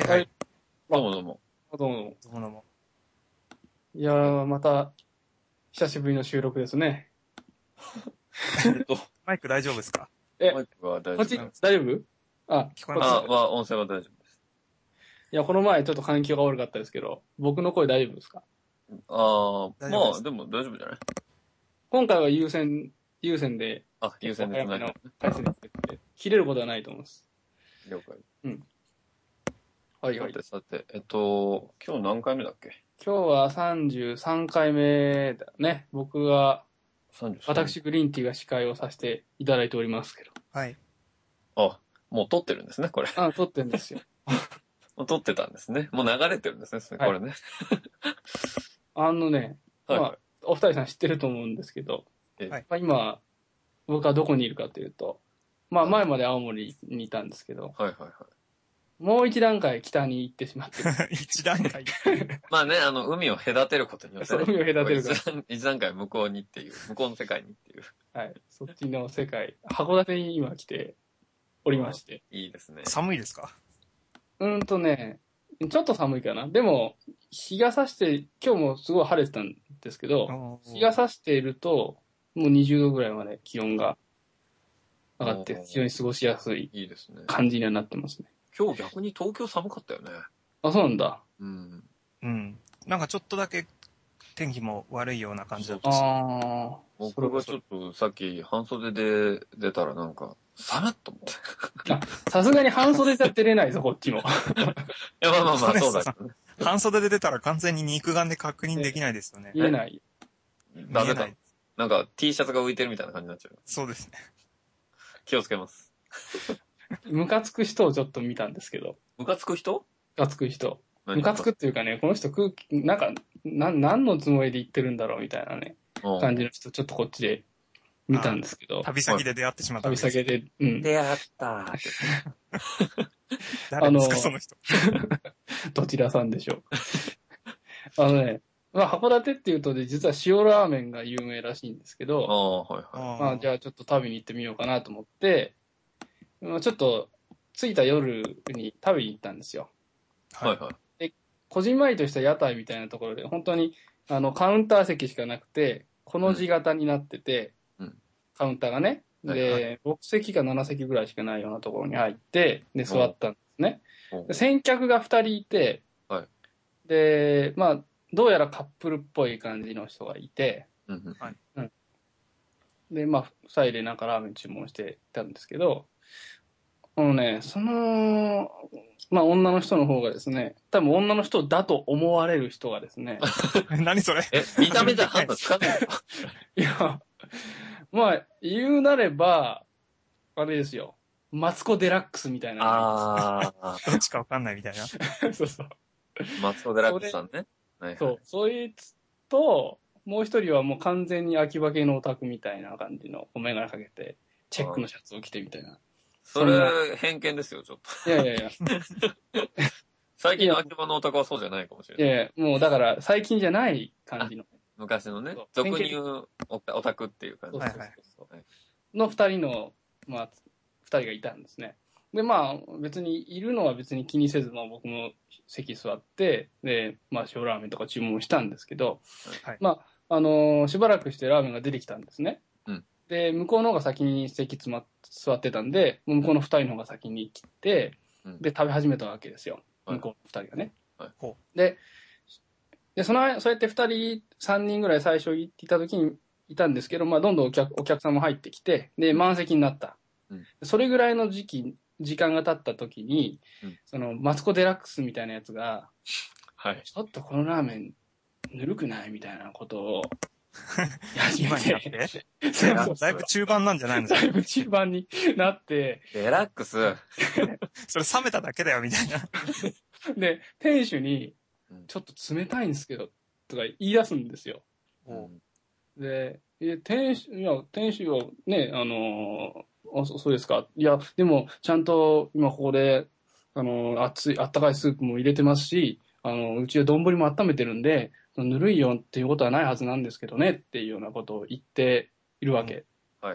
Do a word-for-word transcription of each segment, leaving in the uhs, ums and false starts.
はいはい。 どうもどうも。 どうも。 どうもどうも。 いやー、また、久しぶりの収録ですね。 えっと、 マイク大丈夫ですか？ え、 マイクは大こっち丈夫です。 大丈夫？あ、 聞こえますあ、は、音声は大丈夫です。 いや、この前ちょっと環境が悪かったですけど、僕の声大丈夫ですか？ ああ、 大丈夫ですまあ、でも大丈夫じゃない？ 今回は優先、優先で、 あ、優先で早めの繋いで。 回線でつけて、切れることはないと思います。 了解。 はいはい。 さてさて、えっと、今日何回目だっけ？ 今日はさんじゅうさんかいめだね。僕が、 さんじゅうさん。 私グリーンティーが司会をさせていただいておりますけど。 はい。 あ、もう撮ってるんですね、これ。 あ、撮ってんですよ。 もう撮ってたんですね。もう流れてるんですね、 はいこれね。 あのね、 はい。 まあ、お二人さん知ってると思うんですけど、 えはいまあ、今、僕はどこにいるかというと、まあはい前まで青森にいたんですけど、 はいはいはい。 もう一段階北に行ってしまってる。 一段階。 まあね、あの、海を隔てることによってね。 そう海を隔てるから一段一段階向こうにっていう、向こうの世界にっていう。 はい。そっちの世界、函館に今来ておりまして。 いいですね。 寒いですか？ うーんとね、ちょっと寒いかな。でも、日が差して、今日もすごい晴れてたんですけど、日が差していると、もうにじゅうどぐらいまで気温が上がって、非常に過ごしやすいいいですね。 感じにはなってますね。 今日逆に東京寒かったよね。 あ、そうなんだ。 うん。 うん。なんかちょっとだけ天気も悪いような感じだったし。 ああ。 僕がちょっとさっき半袖で出たらなんか、寒っと思って。 あ、さすがに半袖じゃ出れないぞ、こっちも。 いや、まあまあまあ、そうだけどね。 半袖で出たら完全に肉眼で確認できないですよね。 言えない。 ダメだ見えない。。 なんか T シャツが浮いてるみたいな感じになっちゃう。 そうですね。 気をつけます。 ムカつく人をちょっと見たんですけど。 ムカつく人？ ムカつく人。 何ムカつくっていうかね、この人空気、なんか、な、何のつもりで言ってるんだろうみたいなね、 うん感じの人、ちょっとこっちで見たんですけど。 旅先で出会ってしまったわ旅けです。 先で、うん。 出会ったーって。 誰ですか、 あのその人。 どちらさんでしょう。あのね、まあ、函館っていうとね、実は塩ラーメンが有名らしいんですけあど、 あ、はいはまあ、じゃあちょっと食べに行ってみようかなと思って、まあ、ちょっと、着いた夜に食べに行ったんですよ。 い。はいはい。 こじんまりとした屋台みたいなところで、本当に、あの、カウンター席しかなくて、この字型になってて、 うんカウンターがね。 はいで、ろく席かなな席ぐらいしかないようなところに入って、で、座ったんですね。 うんで先客がふたりいて、 はいで、まあ、どうやらカップルっぽい感じの人がいて、 うんうんで、まあ、ふたりでなんかラーメン注文してたんですけど、あのね、その、まあ女の人の方がですね、多分女の人だと思われる人がですね、 何それ？ え、見た目じゃ判断つかないの？ いや、まあ、言うなれば、あれですよ、マツコ・デラックスみたいな。 ああ、 どっちかわかんないみたいな。 そうそう。 マツコ・デラックスさんね。はいはい。 そう、そいつと、もう一人はもう完全に秋葉系のオタクみたいな感じの、お眼鏡かけて、チェックのシャツを着てみたいな。 それ、偏見ですよ、ちょっと。 いやいやいや、 最近の秋葉のオタクはそうじゃないかもしれない。 いやいや、もうだから最近じゃない感じの。 昔のねそう、 俗に言うオタオタクっていう感じ。 そうそうはいそうはいの二人の、まあ、二人がいたんですね。で、まあ、別にいるのは別に気にせず、まあ僕も席座って、で、まあ塩ラーメンとか注文したんですけど、 はいまあ、あのーしばらくしてラーメンが出てきたんですね。 うんで、向こうの方が先に席つま、座ってたんで、向こうの二人の方が先に来て、 うんで、食べ始めたわけですよ。 はい向こうの二人がね。 はいほで、で、その、そうやって二人、三人ぐらい最初行っていた時にいたんですけど、まあ、どんどんお客、お客さんも入ってきて、で、満席になった。 うんそれぐらいの時期、時間が経った時に、 うんその、マツコ・デラックスみたいなやつが、 はい。 ちょっとこのラーメン、ぬるくないみたいなことを、や始め今になってて、そうそうだいぶ中盤なんじゃないの？ だいぶ中盤になって、 デラックス。 それ冷めただけだよ、みたいな。 で、店主にうん、 ちょっと冷たいんですけど、とか言い出すんですよ。 うんで、え、店主、いや、店主はね、あのー、あ、そそうですか。いや、でも、ちゃんと今ここで、あのー、熱い、あったかいスープも入れてますし、あの、うちは丼も温めてるんで、ぬるいよっていうことはないはずなんですけどね、っていうようなことを言っているわけ。 はい。 ね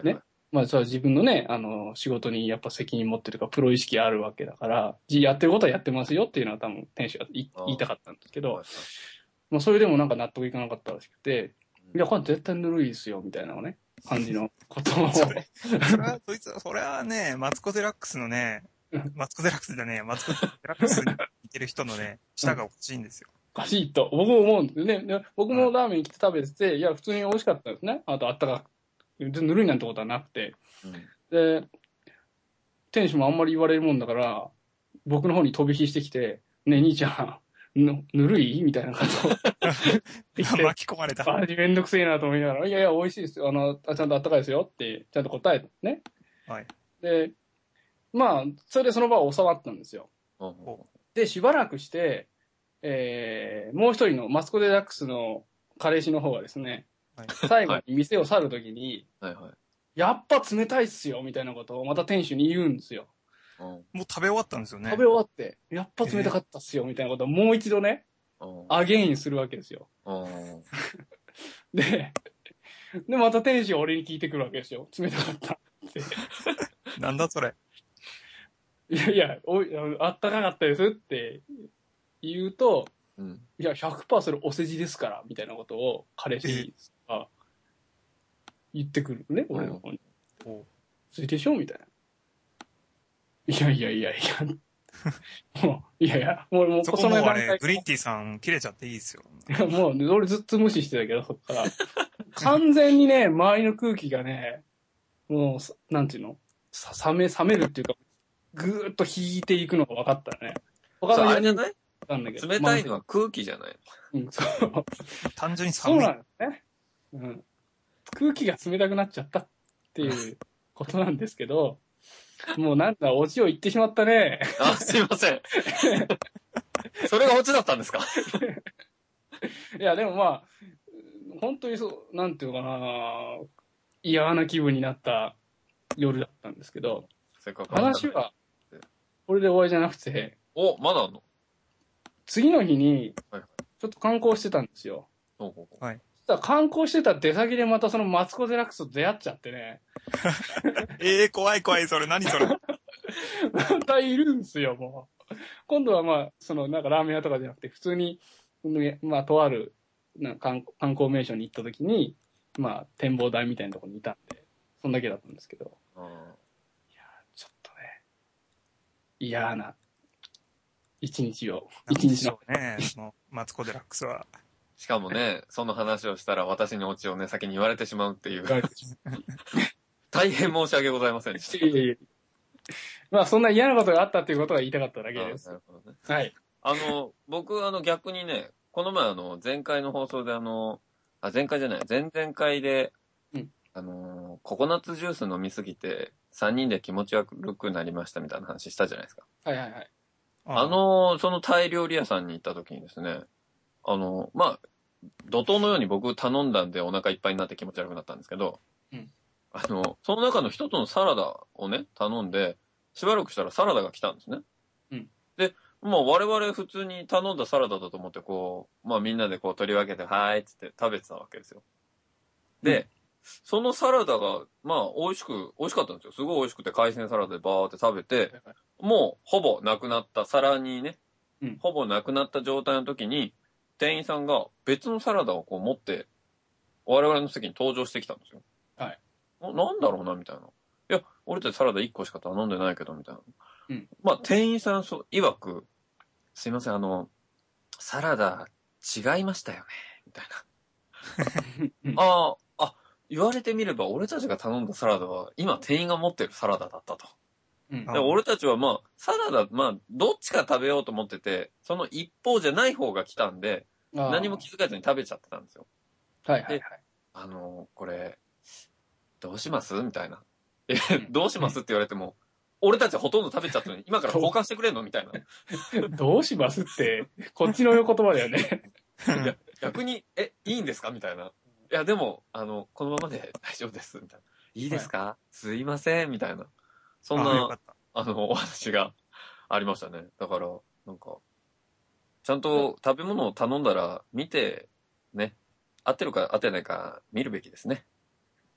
まあ、それは自分のね、あの、仕事にやっぱ責任持ってるか、プロ意識あるわけだから、じやってることはやってますよっていうのは多分、店主が言い言いたかったんですけど、 はいはいまあ、それでもなんか納得いかなかったらしくて、 うんいや、これ絶対ぬるいですよ、みたいなね、感じのことを。 それ、それは、そいつは、それはね、マツコ・デラックスのね、マツコ・デラックスじゃねえや、マツコ・デラックスに似てる人のね、舌がおかしいんですよ。 おかしいと、僕も思うんですよね。で僕もラーメン来て食べてて、いや、普通に美味しかったですね。あと、あったかく。ぬるいなんてことはなくて。 うんで、店主もあんまり言われるもんだから、僕の方に飛び火してきて、ねえ、兄ちゃん、ぬ、ぬるいみたいなことを言って、 巻き込まれた。 あ、めんどくせえなと思いながら、いやいや、美味しいですよ。あの、あちゃんとあったかいですよって、ちゃんと答えてね。 はい。 で、まあ、それでその場を収まったんですよ。 うんうんで、しばらくして、えー、もう一人のマスコ・デラックスの彼氏の方がですね、 はい最後に店を去るときに、 はいはい。 やっぱ冷たいっすよ、みたいなことをまた店主に言うんですよ。 うんもう食べ終わったんですよね。 食べ終わって、やっぱ冷たかったっすよ、みたいなことをもう一度ね、 うんアゲインするわけですよ。 うんで、で、また店主が俺に聞いてくるわけですよ。冷たかったって。 なんだそれ。 いやいや、おいあったかかったですって言うと、 うんいや、ひゃくパーセントそれお世辞ですから、みたいなことを彼氏が言ってくるね、俺の方に。 おそれでしょみたいな。いやいやいやいや。もう、いやいや、もう、もう、 そこもうあれ、 段階グリーンティーさん切れちゃっていいですよ。 いやもう、俺ずっと無視してたけど、そっから。完全にね、周りの空気がね、もう、なんていうのさ冷め、冷めるっていうか、ぐーっと引いていくのが分かったね。他そう、 の4人あれじゃないなんだけど。 冷たいのは空気じゃないうん、そう。 単純にそう寒い。 なんですね。うん。空気が冷たくなっちゃったっていうことなんですけど、もうなんだ、オチを言ってしまったね。 あ、すいません。それがオチだったんですか？ いや、でもまあ、本当にそう、なんていうのかな、嫌な気分になった夜だったんですけど、 せっかく話は、これで終わりじゃなくて、 お、まだあんの？ 次の日にはいはい、 ちょっと観光してたんですよ。 ほうほうほうはい。 そしたら観光してた出先でまたそのマツコ・デラックスと出会っちゃってね、 ええー、怖い怖い、それ、何それ。 またいるんですよ、もう。今度はまあ、そのなんかラーメン屋とかじゃなくて、普通に、ねまあ、とあるなんか観観光名所に行った時に、まあ、展望台みたいなところにいたんで、そんだけだったんですけど、 うんちょっとね、嫌な一日を、 なんで一日の。 しょうね、その、マツコ・デラックスは。 しかもね、その話をしたら私にオチをね、先に言われてしまうっていう。大変申し訳ございませんでしいやいやいやまあ、そんな嫌なことがあったっていうことが言いたかっただけた。あです。 なるほどね。 はい。 あの、僕、あの、逆にね、この前、あの、前回の放送で、あの、あ、前回じゃない、前々回で、 うんあの、ココナッツジュース飲みすぎて、さんにんで気持ち悪くなりましたみたいな話したじゃないですか。 はいはいはい。 あ、の、そのタイ料理屋さんに行った時にですね、あの、まあ、怒涛のように僕頼んだんでお腹いっぱいになって気持ち悪くなったんですけど、 うんあの、その中の一つのサラダをね、頼んで、しばらくしたらサラダが来たんですね。 うんで、もう我々普通に頼んだサラダだと思ってこう、まあみんなでこう取り分けて、はーいっつって食べてたわけですよ。で、 うんそのサラダが、まあ美味しく、美味しかったんですよ。すごい美味しくて海鮮サラダでバーって食べて、もうほぼなくなった皿にね、 うんほぼなくなった状態の時に、店員さんが別のサラダをこう持って、我々の席に登場してきたんですよ。 はい。 ななんだろうな、みたいな。いや、俺たちサラダいっこしか頼んでないけど、みたいな。 うんまあ、店員さん、そう、曰く、すいません、あの、サラダ違いましたよね、みたいうんな。ああ、あ、言われてみれば俺たちが頼んだサラダは、今店員が持ってるサラダだったと。 うんあで俺たちはまあ、サラダ、まあ、どっちか食べようと思ってて、その一方じゃない方が来たんで、 あー何も気づかずに食べちゃってたんですよ。 はいはいはい。 あの、これ、どうしますみたいな。え、どうしますって言われても、俺たちほとんど食べちゃったのに、今から交換してくれんのみたいな。 どうしますって、こっちの言葉だよね。 いや、逆に、え、いいんですかみたいな。いや、でも、あの、このままで大丈夫です。みたいな。いいですか、すいません。みたいな。そんなあよかっ、た。 あの、お話がありましたね。だから、なんか、ちゃんと食べ物を頼んだら、見て、ね、合ってるか合ってないか見るべきですね。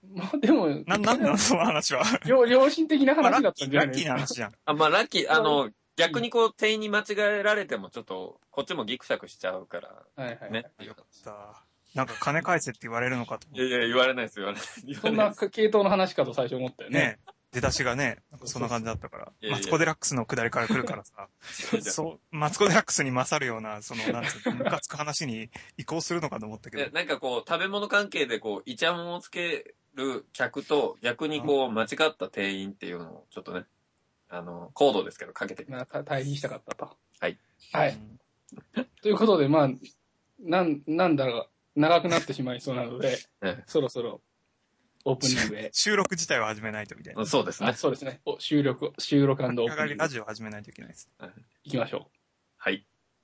まあでも、 な、なんなのその話は。 良良心的なまあラ話だッキー、ラッったんじゃないキーな話じゃん。 あ、まあ、ラッキー、あの、逆にこう、店員に間違えられても、ちょっと、こっちもギクシャクしちゃうから、 はいはいはい。 ね。っていう話さあ、なんか金返せって言われるのかと思って。 いやいや、言われないです、言われない。言そんなわれないです。 系統の話かと最初思ったよね。 ね出だしがね、なんかそんな感じだったから。 いやいやマツコデラックスの下りから来るからさ、そう、マツコデラックスに勝るような、その、なんつうの、ムカつく話に移行するのかと思ったけいやど。 なんかこう、食べ物関係でこう、イチャモンをつける客と、逆にこう、間違った店員っていうのを、ちょっとね、あの、コードですけど、かけてみまあ、 ます。 た対比したかったと。 はい。 はい。 うんということで、まあ、なん、なんだろう、長くなってしまいそうなので、 えそろそろオープニングへ。 収録自体は始めないとみたいな。 え、そうですあ、 ね。 そうですね。お収録、収録オープ上がりラニング。 ジオ始めないといけないです。 行きましょはい。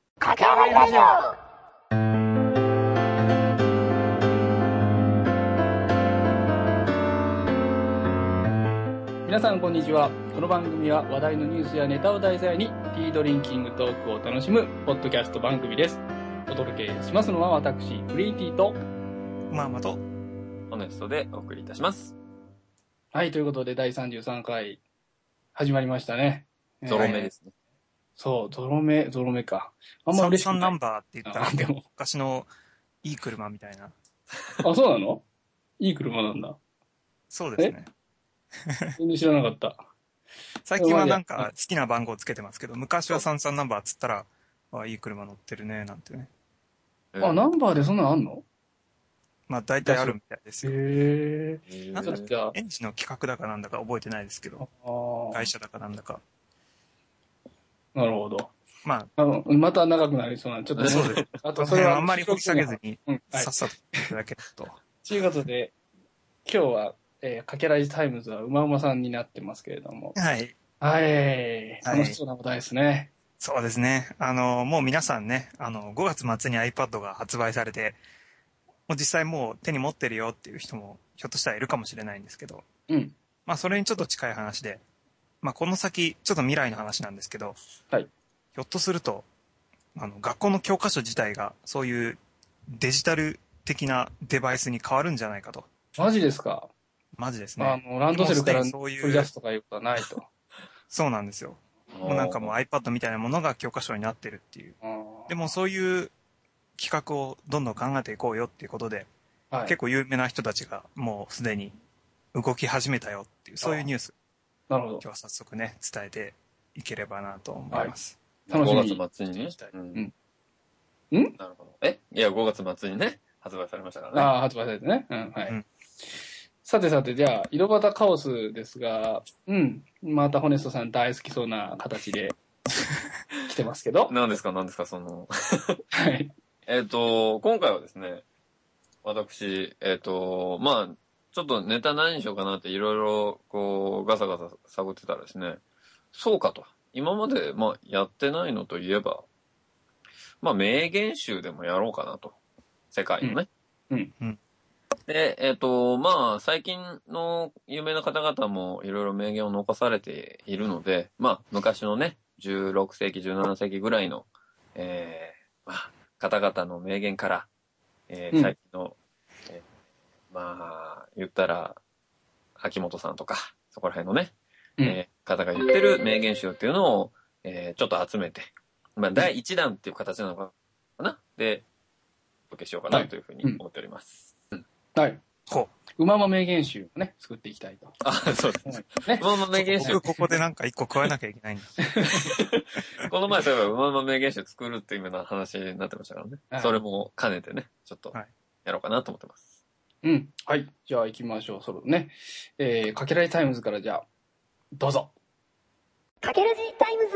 う。皆さん、こんにちは。この番組は話題のニュースやネタを題材に、ティードリンキングトークを楽しむ、ポッドキャスト番組です。お届けしますのは私、フリーティーと、 まあまと、 ホネストでお送りいたします。 はい、ということで、だいさんじゅうさんかい、始まりましたね。 ゾロ目ですね。 そう、ゾロ目、ゾロ目か。あんまサン嬉しくない。 サンナンバーって言ったらあ、でも。 昔のいい車みたいな。 あ、そうなの？いい車なんだ。 そうですね。 全然知らなかった。 最近はなんか好きな番号つけてますけど、昔はサンサンナンバーっつったら、あ、いい車乗ってるね、なんてね。 あ、ナンバーでそんなのあんの？ まあ大体あるみたいですよ。 へえなんだじゃあ、 エンジンの企画だかなんだか覚えてないですけど、 あー会社だかなんだか。 なるほど。 まあの、また長くなりそうなんで、ちょっとね、 そうです。 ああ、 とそれは、 あんまり掘り下げずに、 うん、はいさ。っさといただけると。 ということで、今日は、えー、かけらじタイムズはうまうまさんになってますけれども。 はい。 はい。楽しそうな話題ですね。 そうですね。あの、もう皆さんね、あの、ごがつ末に iPad が発売されて、もう実際もう手に持ってるよっていう人もひょっとしたらいるかもしれないんですけど、 うん。 まあそれにちょっと近い話で、まあこの先、ちょっと未来の話なんですけど、 はい。 ひょっとすると、あの、学校の教科書自体がそういうデジタル的なデバイスに変わるんじゃないかと。 マジですか？ マジですね。 あの、ランドセルからもうすでにそういう取り出すとかいうことはないと。 そうなんですよ。もうなんかもう iPad みたいなものが教科書になってるっていう。でもそういう企画をどんどん考えていこうよっていうことで、 はい、 結構有名な人たちがもうすでに動き始めたよっていう、そういうニュース、 なるほど。 今日は早速ね、伝えていければなと思います。 楽しみに。 ごがつ末にね。 うん。 んんなるほど。えいや、ごがつ末にね、発売されましたからね。 ああ、発売されてね。うん、はい。 うん、 さてさて、じゃあ、井戸端カオスですが、うん。またホネストさん大好きそうな形で来てますけど。 何ですか、何ですか、その。 はい。 えっと、今回はですね、私、えっと、まあ、ちょっとネタ何にしようかなっていろいろ、こう、ガサガサ探ってたらですね、そうかと。今まで、まあ、やってないのといえば、まあ、名言集でもやろうかなと。世界のね。 うん。 うん。 で、えっと、まあ、最近の有名な方々もいろいろ名言を残されているので、まあ、昔のね、じゅうろくせいき、じゅうななせいきぐらいの、えー、まあ、方々の名言から、えーうん最近の、えーまあ、言ったら、秋元さんとか、そこら辺のね、 うんえー方が言ってる名言集っていうのを、えーちょっと集めて、まあ、だいいちだんっていう形なのかなで、お届けしようかなというふうに思っております。 はい。 ほうまま名言集をね、作っていきたいと。 あ、そうです。 ね。 うまま名言う。 集僕、ここでなんか一個加えなきゃいけないんだ。 この前そういえば、うまま名言集作るっていうような話になってましたからね。 はいそれも兼ねてね、ちょっとはい、 やろうかなと思ってます。 うん。はい。じゃあ行きましょう。そろね。えー、かけられタイムズからじゃあ、どうぞ。 かけらじタイムズ。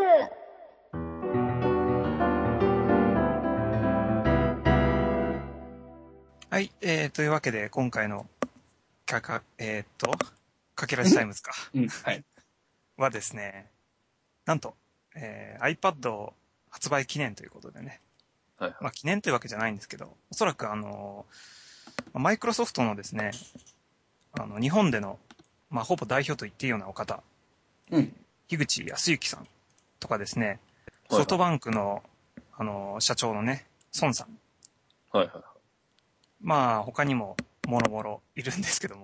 はい、えー、というわけで、今回の、かか、えー、っと、かけらじタイムズか。 うん。はい。 はですね、なんと、えー、iPad 発売記念ということでね。 はいはい。 まあ記念というわけじゃないんですけど、おそらくあの、マイクロソフトのですね、あの、日本での、まあほぼ代表と言っていいようなお方、 うん。 樋口康之さんとかですね、 はいソフトバンクの、あの、社長のね、孫さん。 はいはいはい。 まあ他にも、もろもろいるんですけども、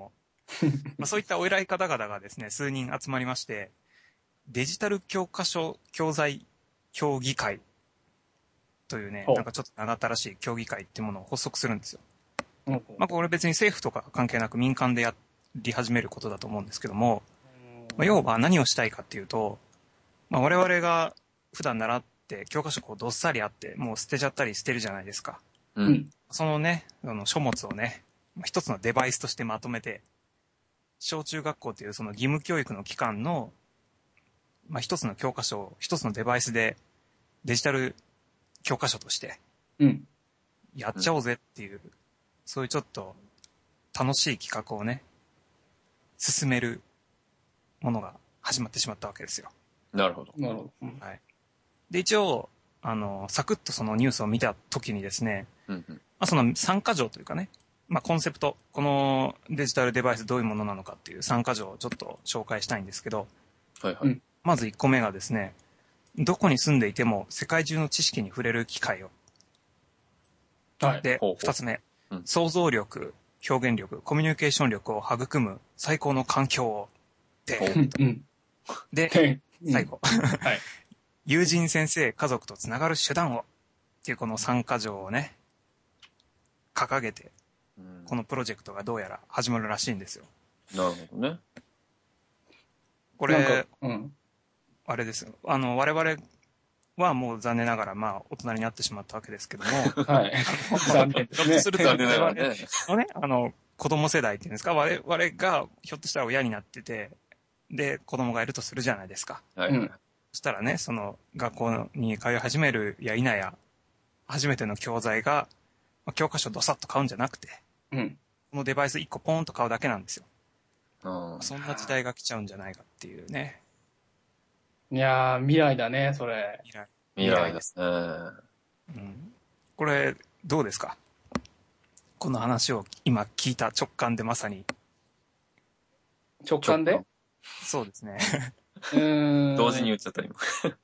まあ、そういったお偉い方々がですね、数人集まりまして、デジタル教科書教材協議会というね、なんかちょっと長ったらしい協議会っていうものを発足するんですよ。 うんまあ、これ別に政府とか関係なく民間でやり始めることだと思うんですけども、まあ、要は何をしたいかっていうと、まあ、我々が普段習って教科書こうどっさりあってもう捨てちゃったりしてるじゃないですか。 う。 うんん。 そのね、あの書物をね、一つのデバイスとしてまとめて、小中学校というその義務教育の機関の、まあ、一つの教科書を一つのデバイスでデジタル教科書としてうん。 やっちゃおうぜっていう、そういうちょっと楽しい企画をね、進めるものが始まってしまったわけですよ。 なるほど。 なるほど。うんはい。で、一応、あの、サクッとそのニュースを見た時にですね、 うんうん。 まあ、その参加条というかね、まあ、コンセプト、このデジタルデバイスどういうものなのかっていう参加条をちょっと紹介したいんですけど、 はいはい。 うんまずいっこめがですね、どこに住んでいても世界中の知識に触れる機会を。 はい。 で、 ほうほうふたつめ、 うん想像力、表現力、コミュニケーション力を育む最高の環境を。 ほで、 うん。うん。 で、 で最。後、 はい。 友人先生、家族とつながる手段を。っていうこの参加条をね、掲げて、 うんこのプロジェクトがどうやら始まるらしいんですよ。 なるほどね。 こなんかれ、 うん。 あれですよ。あの、我々はもう残念ながら、まあ、大人になってしまったわけですけども、 はい。残念ですね。 ひょっとすると残念ながらね。 のね、あの、子供世代っていうんですか、我々がひょっとしたら親になってて、で、子供がいるとするじゃないですか。 はいはい。 うんそしたらね、その、学校に通い始めるや否や、初めての教材が、まあ教科書どさっと買うんじゃなくて、 うん。 このデバイスいっこポーンと買うだけなんですよ。 うんそんな時代が来ちゃうんじゃないかっていうね。 いやー、未来だね、それ。 未来。 未来ですね。 うん。これ、どうですか？この話を今聞いた直感でまさに。 直感でそうですね。 うーん。 同時に言っちゃった今。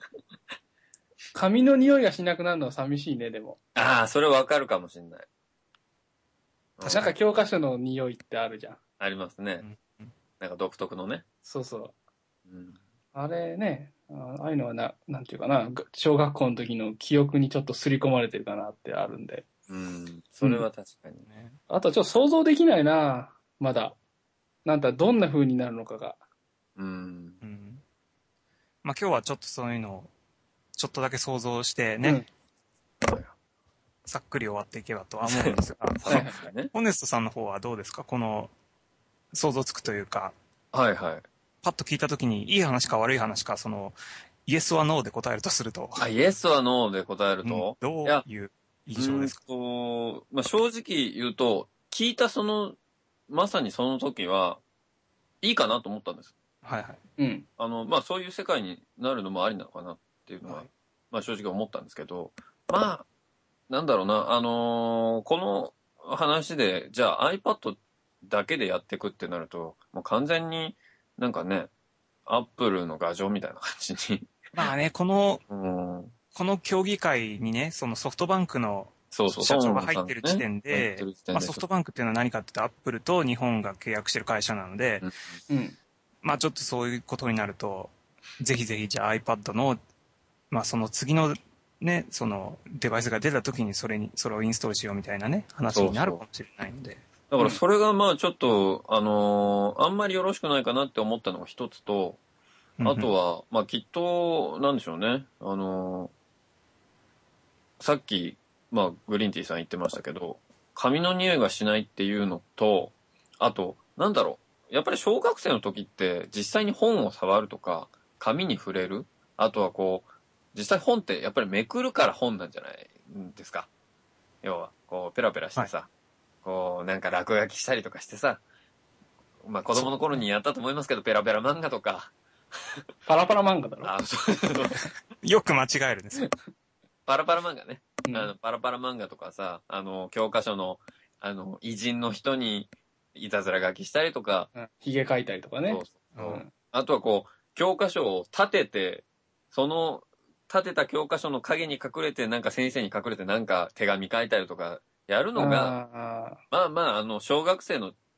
髪の匂いがしなくなるのは寂しいね、でも。 ああ、それわかるかもしれない。 確なんか教科書の匂いってあるじゃん。 ありますね。 うんなんか独特のね。 そうそう。 うん。 あれね、あああいうのはな、なんていうかな、小学校の時の記憶にちょっと刷り込まれてるかなってあるんで。 うん。それは確かに。 ね。 あとちょっと想像できないな、まだ。なんだ、どんな風になるのかが。 うん。 うん。まあ今日はちょっとそういうのを、ちょっとだけ想像してね、さっくり終わっていけばとは思うんですが、 そうですよね。 ホネストさんの方はどうですか？この、想像つくというか、 はいはい。 パッと聞いたときに、いい話か悪い話か、その、イエスはノーで答えるとすると、 あ、イエスはノーで答えるうんと、 どいやういう印象ですか？ うーんと、まあ、正直言うと、聞いたその、まさにその時は、いいかなと思ったんです。 はいはい。 うん。 あの、まあ、そういう世界になるのもありなのかなっていうのは、 はいまあ、正直思ったんですけど、まあ、なんだろうな、あのーこの話で、じゃあ iPad だけでやっていくってなると、もう完全になんかね、アップルの牙城みたいな感じに。 まあね、この、 うん。 この競技会にね、そのソフトバンクのそうそう、 社長が入ってる時点入っでてる時、点でまあソフトバンクっていうのは何かっていうと、アップルと日本が契約してる会社なので、 うんうん。 まあちょっとそういうことになると、ぜひぜひじゃあ iPad の、まあその次のね、そのデバイスが出た時にそれに、それをインストールしようみたいなね、話になるかもしれないので。 だからそれがまあちょっと、あのーあんまりよろしくないかなって思ったのが一つと、あとは、まあきっと、なんでしょうね。あのーさっき、まあグリーンティーさん言ってましたけど、髪の匂いがしないっていうのと、あと、なんだろう。やっぱり小学生の時って実際に本を触るとか、紙に触れる。あとはこう、実際本ってやっぱりめくるから本なんじゃないですか。要は、こう、ペラペラしてさ、こう、なんか落書きしたりとかしてさ、まあ子供の頃にやったと思いますけど、ペラペラ漫画とか、 パラパラ漫画だろ。 あ、そうよく間違えるんですよ。 パラパラ漫画ね。 うんあの、パラパラ漫画とかさ、あの、教科書の、あの、偉人の人にいたずら書きしたりとか、 うんひげ描いたりとかね。 そうそううんあとはこう、教科書を立てて、その、立てた教科書の影に隠れて、なんか先生に隠れてなんか手紙書いたりとか、やるのが、 あまあまあ、あの、小学生の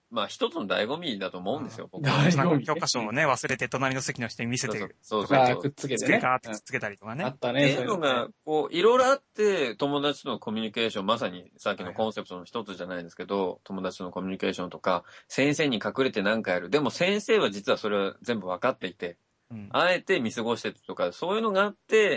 まあ一つの醍醐味だと思うんですよ、僕は。 醍醐味ね教科書をね、忘れて隣の席の人に見せて、 そうそうそう。 ああ、くっつけてね。 つけガーってくっつけたりとかね。 あったね、 っていそういうのうのがね。、 こう、いろいろあって、友達とのコミュニケーション、まさにさっきのコンセプトの一つじゃないですけど、友達とのコミュニケーションとか、先生に隠れて何かやる。でも先生は実はそれは全部分かっていて、 うんあえて見過ごしてとか、そういうのがあって、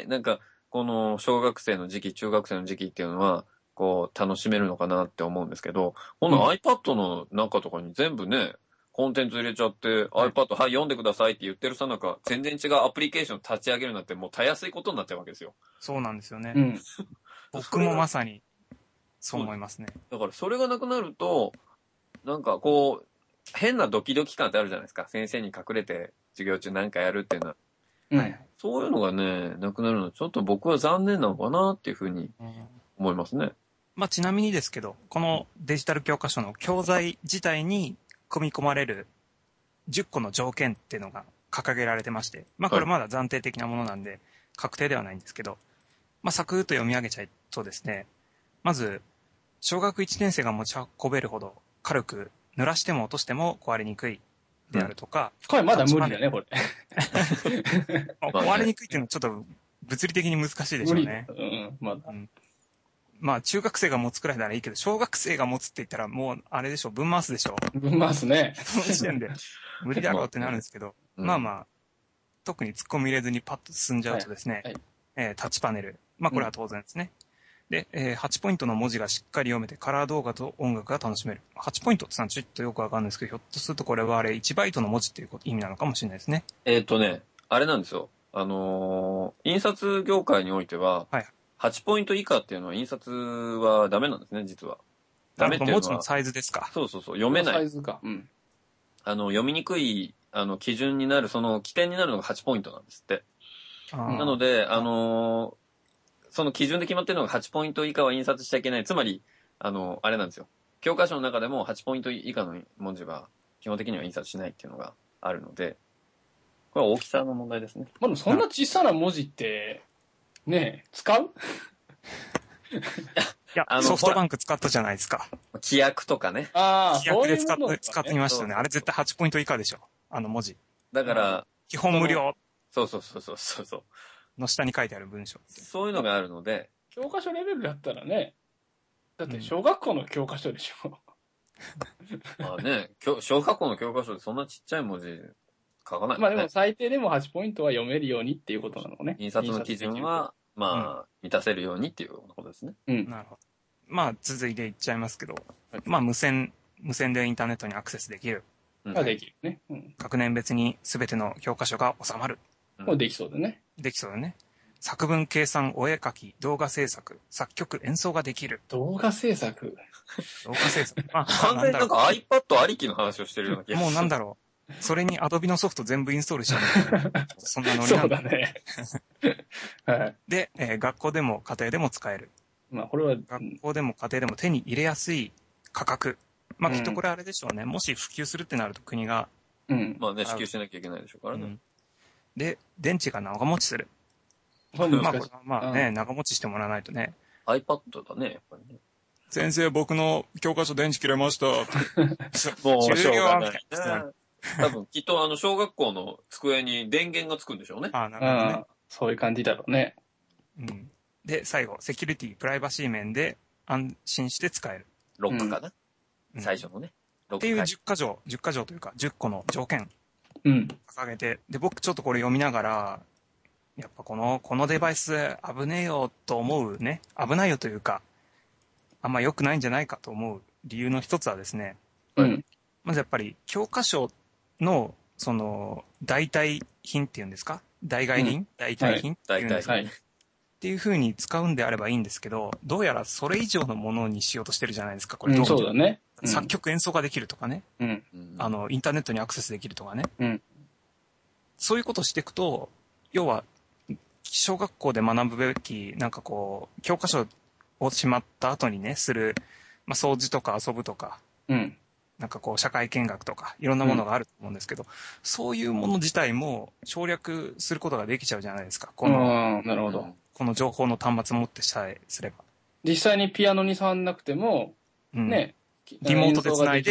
なんか、この小学生の時期、中学生の時期っていうのは、こう、楽しめるのかなって思うんですけど、この iPad の中とかに全部ね、コンテンツ入れちゃって、 はい iPad、はい、読んでくださいって言ってるさなか、全然違うアプリケーション立ち上げるなんてもうたやすいことになっちゃうわけですよ。 そうなんですよね。 うん。 僕もまさに、そう思いますね。 だからそれがなくなると、なんかこう、変なドキドキ感ってあるじゃないですか。先生に隠れて授業中何かやるっていうのは。 うん。 はいそういうのがね、なくなるのはちょっと僕は残念なのかなっていうふうに思いますね。 まあ、ちなみにですけど、このデジタル教科書の教材自体に組み込まれるじゅっこの条件っていうのが掲げられてまして、まあこれまだ暫定的なものなんで確定ではないんですけど、まあサクッと読み上げちゃうとですね、まず、小学いちねん生が持ち運べるほど軽く濡らしても落としても壊れにくいであるとか、 これまだ無理だね、これ。 まあ壊れにくいっていうのはちょっと物理的に難しいでしょ無理だ。 うね。 うん、まだ。 まあ中学生が持つくらいならいいけど、小学生が持つって言ったらもうあれでしょ、分回すでしょ。 分ますね。 その時点で無理だろうってなるんですけど、 うんまあまあ、特に突っ込み入れずにパッと進んじゃうとですね、 はいはいえータッチパネル。まあこれは当然ですね。で、えーはちポイントの文字がしっかり読めてカラー動画と音楽が楽しめる。はちポイントってのはちょっとよくわかんないですけど、ひょっとするとこれはあれいちバイトの文字っていう意味なのかもしれないですね。 えっとね、あれなんですよ。あのー印刷業界においては、 はいはちポイント以下っていうのは印刷はダメなんですね、実は。ダメっていうのは、 文字のサイズですか。 そうそうそう、読めない。 サイズか。うん。 あの、読みにくい、あの、基準になる、その起点になるのがはちポイントなんですって。 あーなので、あのーその基準で決まってるのがはちポイント以下は印刷しちゃいけない。つまり、あの、あれなんですよ。教科書の中でもはちポイント以下の文字は基本的には印刷しないっていうのがあるので、これは大きさの問題ですね。 まあでもそんな小さな文字って、ねえ、使ういやあ、のソフトバンク使ったじゃないですか。 規約とかね。 ああ、 規約で使っそういうものて、使ってみましたよね。あれ絶対はちポイント以下でしょ。あの文字。 だから、 基本無料そうそうそうそうそうそう。 の下に書いてある文章。 そういうのがあるので、 教科書レベルだったらね、だって小学校の教科書でしょ。 まあね、教小学校の教科書でそんなちっちゃい文字書かないまあでもね。 最低でもはちポイントは読めるようにっていうことなのね。 印刷の基準は、まあ、満たせるようにっていうことですね。 うん。 なるほど。まあ、続いていっちゃいますけど、まあ、無線、無線でインターネットにアクセスできる。 うんができるね。うん。 学年別に全ての教科書が収まる。 もうできそうだね。 できそうだね。作文、計算、お絵描き、動画制作、作曲、演奏ができる。 動画制作。 動画制作。まあ、 完全になんか iPad ありきの話をしてるような気がする。 もうなんだろう。それに Adobe のソフト全部インストールしちゃう。そんなノリそうなんだ。 だね。はい。 で、えー学校でも家庭でも使える。 まあこれは、 学校でも家庭でも手に入れやすい価格。まあ、 うんきっとこれあれでしょうね。もし普及するってなると国が。 うん。 まあね、支給しなきゃいけないでしょうからね。 うんで、電池が長持ちする。 これまあ、 難しい。 これはまあね、長持ちしてもらわないとね。 iPad だね、やっぱりね。 先生、僕の教科書電池切れました。 もう、しょうがない終了ね。多分、きっとあの、小学校の机に電源がつくんでしょうね。 ああ、なうるほどねん。。そういう感じだろうね。 うん。で、最後、セキュリティ、プライバシー面で安心して使える。 ロックかな、 うん最初のね。ロッっていうクかじゅっか条、じゅっか条というか、じゅっこの条件うん。 掲げて、で、僕ちょっとこれ読みながら、やっぱこの、このデバイス危ねえよと思うね、危ないよというか、あんま良くないんじゃないかと思う理由の一つはですね、 うん。 まずやっぱり教科書の、その、代替品っていうんですか代替品、代替品っていうんですか、 はい。 っていう風に使うんであればいいんですけど、どうやらそれ以上のものにしようとしてるじゃないですか、これうん、 どう見てもそうだね。うん作曲演奏ができるとかね、 うん。 うんあの、インターネットにアクセスできるとかね。 うん。 そういうことをしていくと、要は、小学校で学ぶべき、なんかこう、教科書をしまった後にね、する、まあ、掃除とか遊ぶとか、 うん。 なんかこう、社会見学とか、いろんなものがあると思うんですけど、そういうもの自体も省略することができちゃうじゃないですか。この、 ああ、なるほど。 この情報の端末を持ってさえすれば。 実際にピアノに触んなくても、 うん。 ね、 リモートで繋いで、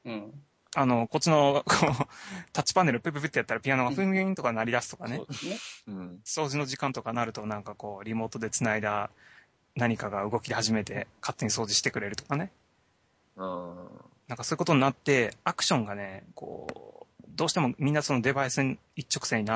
うん。 あの、こっちの、こう、タッチパネルプププってやったらピアノがフィンフィンとか鳴り出すとかね。 そうですね。 うん。 掃除の時間とかなるとなんかこう、リモートで繋いだ何かが動き始めて勝手に掃除してくれるとかね。 あなんかそういうことになって、アクションがね、こう、どうしてもみんなそのデバイスに一直線になって、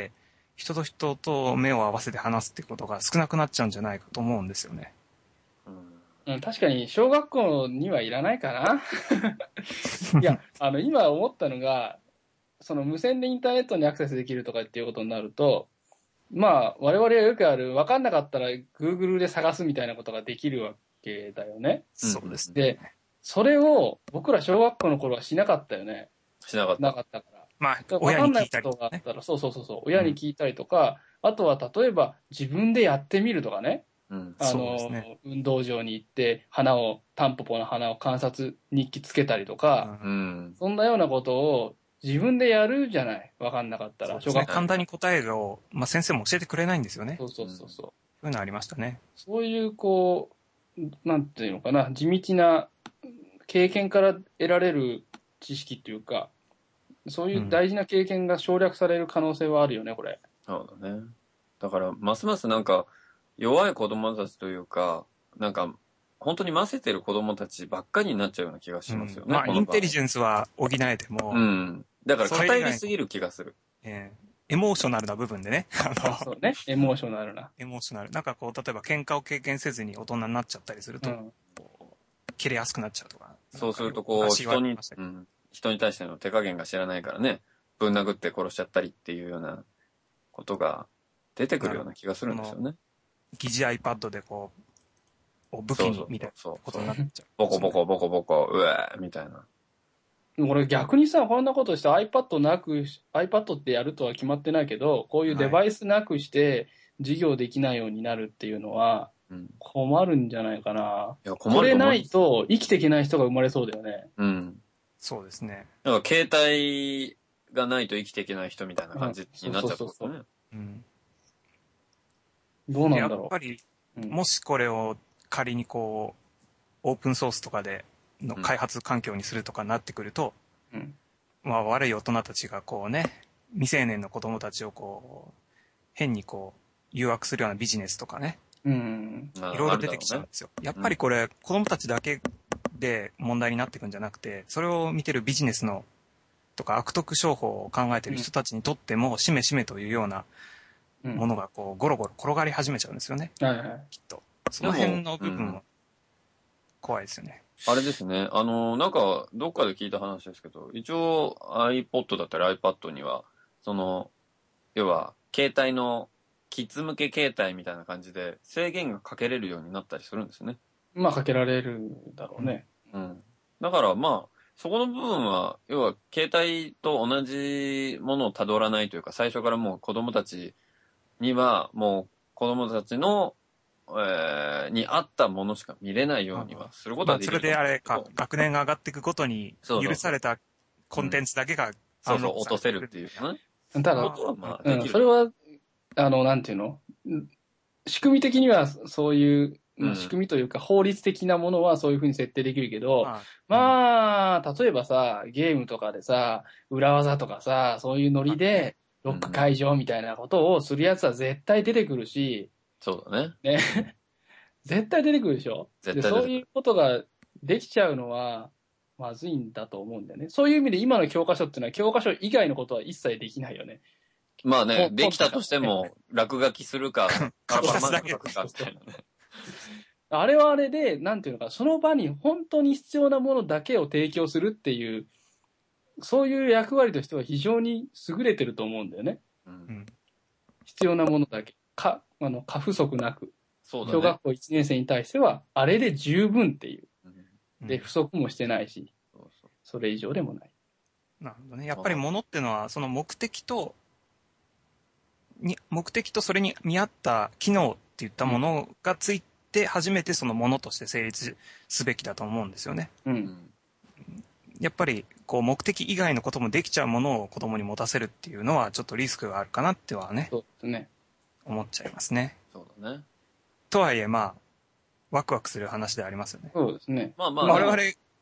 人と人と目を合わせて話すってことが少なくなっちゃうんじゃないかと思うんですよね。 ーうんうん、確かに小学校にはいらないかな。いや、あの、今思ったのが、その無線でインターネットにアクセスできるとかっていうことになると、まあ、我々がよくある、分かんなかったら Google で探すみたいなことができるわけだよね。 そうですね。 で、それを僕ら小学校の頃はしなかったよね。 しなかった。 なかったから。 まあ、 分親に聞いたかんないこりとかね。 とがあったら、そうそうそうそう、親に聞いたりとか、あとは例えば自分でやってみるとかね。 うん。 あそうですの、 ね運動場に行って花を、タンポポの花を観察日記つけたりとか、 ううんん。 そんなようなことを自分でやるじゃない。わかんなかったら。 そうですね。 小学校。 簡単に答えを、まあ、先生も教えてくれないんですよね。 そうそうそうそう。 そういうのありましたね。 そういう、こう、なんていうのかな、地道な経験から得られる知識っていうか、そういう大事な経験が省略される可能性はあるよね、これ。 そうだね。だから、ますますなんか、弱い子供たちというか、なんか、本当にませてる子供たちばっかりになっちゃうような気がしますよね。 うんまあ、 この場合インテリジェンスは補えても、 うん。だから、 それ以外偏りすぎる気がする。 えーエモーショナルな部分でね、あの、 そうね。エモーショナルな。 エモーショナル。なんかこう、例えば喧嘩を経験せずに大人になっちゃったりすると、 うん。 切れやすくなっちゃうとか。 そうすると、こう、 昔言わ人にれてました、けどうん、人に対しての手加減が知らないからね、ぶん殴って殺しちゃったりっていうようなことが出てくるような気がするんですよね。 疑似 iPad でこう、を武器そうそうにみたいなそうことになっちゃう。 ボコボコボコボコ、うえーみたいな。 これ逆にさ、こんなことして iPad なくし、iPad ってやるとは決まってないけど、こういうデバイスなくして授業できないようになるっていうのはうん。 困るんじゃないかな。 いや、困ると思うこれないと生きていけない人が生まれそうだよね。 うん。 そうですね。 なんか、携帯がないと生きていけない人みたいな感じになっちゃうってことね。 うん。 どうなやんだろう。 っぱり、 うんもしこれを仮にこう、オープンソースとかでのうん開発環境にするとかなってくると、 うんまあ悪い大人たちがこうね、未成年の子供たちをこう、変にこう、誘惑するようなビジネスとかね、 うん。 まあいろいろ出てきちゃうんですよ。やっぱりこれ、子供たちだけで問題になっていくんじゃなくて、それを見てるビジネスの、とか悪徳商法を考えてる人たちにとっても、しめしめというようなうん。 ものがこう、ゴロゴロ転がり始めちゃうんですよね、 はいはい。 きっと。その辺の部分でもうんも怖いですよね。 あれですね。あの、なんか、どっかで聞いた話ですけど、一応 iPod だったり iPad には、その、要は、携帯の、キッズ向け携帯みたいな感じで制限がかけれるようになったりするんですね。 まあかけられるだろうね。 うん。だからまあ、そこの部分は、要は、携帯と同じものを辿らないというか、最初からもう子供たちには、もう子供たちの、えー、に合ったものしか見れないようにはすることまあ、 はできるそれであれと思う、 か学年が上がっていくごとに、 そうそう許されたコンテンツだけがそうそう、 アンロックさ落とせれてるっていうね。 ただこ、とはまあ、 うん、 できる。 それは、あの、なんていうのうん仕組み的にはそういう、まあうん仕組みというか法律的なものはそういうふうに設定できるけど、 まあ、 まあ、例えばさ、ゲームとかでさ、裏技とかさ、そういうノリで、ロック解除みたいなことをするやつは絶対出てくるし、 そうだね。 ね。絶対出てくるでしょで、 絶対出てくるそういうことができちゃうのは、まずいんだと思うんだよね。そういう意味で今の教科書っていうのは教科書以外のことは一切できないよね。 まあね、 もうできたとしても、落書きするか、 書き出すだけ書くかみたいなね。 あれはあれで、なんていうのか、その場に本当に必要なものだけを提供するっていう、そういう役割としては非常に優れてると思うんだよね。 う。 うんん。 必要なものだけ。か、あの、過不足なく。 そうだね。 小学校いちねん生に対しては、あれで十分っていう。 うんで、不足もしてないし、 そうそうそれ以上でもない。 なるほどね。やっぱり物ってのは、その目的と、に、目的とそれに見合った機能っていったものがついて初めてそのものとして成立すべきだと思うんですよね。 う。 うんん。 やっぱり、こう、目的以外のこともできちゃうものを子供に持たせるっていうのは、ちょっとリスクがあるかなってはね、 そうですね。 思っちゃいますね。 そうだね。 とはいえ、まあ、ワクワクする話でありますよね。 そうですね。 まあまあ、 まあ我々、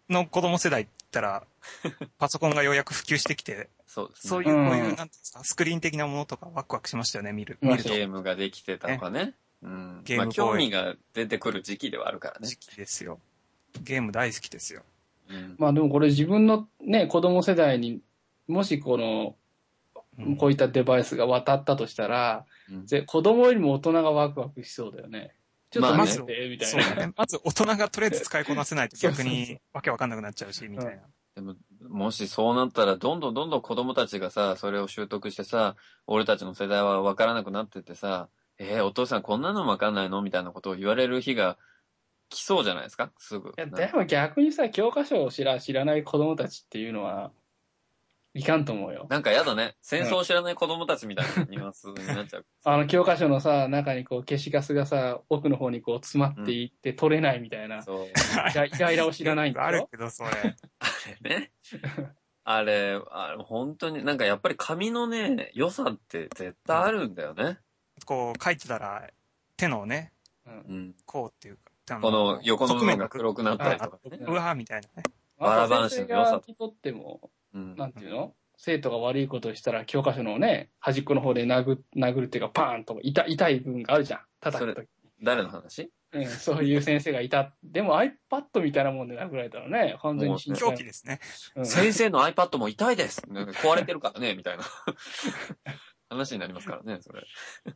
の子供世代って言ったら、パソコンがようやく普及してきて、 そうですね。 そういう、こういう、 うんなんていうんですか、スクリーン的なものとかワクワクしましたよね、見る。 見ました見ると。 ゲームができてたとかね。うん。 ゲームボーイまあ興味が出てくる時期ではあるからね時。期ですよ。ゲーム大好きですよ。 うん。 まあでもこれ自分のね、子供世代にもしこの、 うんこういったデバイスが渡ったとしたら、 うんぜ子供よりも大人がワクワクしそうだよね。ちょっとまあね待って、みたいな。 そうだね。まず大人がとりあえず使いこなせないと逆そうそうにわけわかんなくなっちゃうし、みたいな。 でも、もしそうなったら、どんどんどんどん子供たちがさ、それを習得してさ、俺たちの世代は分からなくなってってさ、えー、お父さんこんなのも分かんないのみたいなことを言われる日が来そうじゃないですかすぐ。 いや、でも逆にさ、教科書を知ら知らない子供たちっていうのは、いかんと思うよ。 なんかやだね。戦争を知らない子供たちみたいなニュアンスになっちゃう。 あの、教科書のさ、中にこう、消しガスがさ、奥の方にこう、詰まっていって取れないみたいな、 そう。 イライライラを知らないんだよ。 あるけど、それ。 あれね。あれ、あれ、本当に、なんかやっぱり紙のね、良さって絶対あるんだよね。 こう書いてたら、手のね、 うんうん。 こうっていうか、あこの横の部分が側面黒くなったりとかね。 うわーみたいなね。 バラバンシの良さあと先生側にとっても、 うん。 なんていうの生徒が悪いことをしたら、教科書のね、端っこの方で殴殴るっていうか、パーンと痛痛い部分があるじゃん。叩くとき。 誰の話うん、そういう先生がいた。でも iPad みたいなもんで殴られたらね、完全に死んじゃう狂気ですね。 うん先生の iPad も痛いです壊れてるからねみたいな話になりますからね、それ。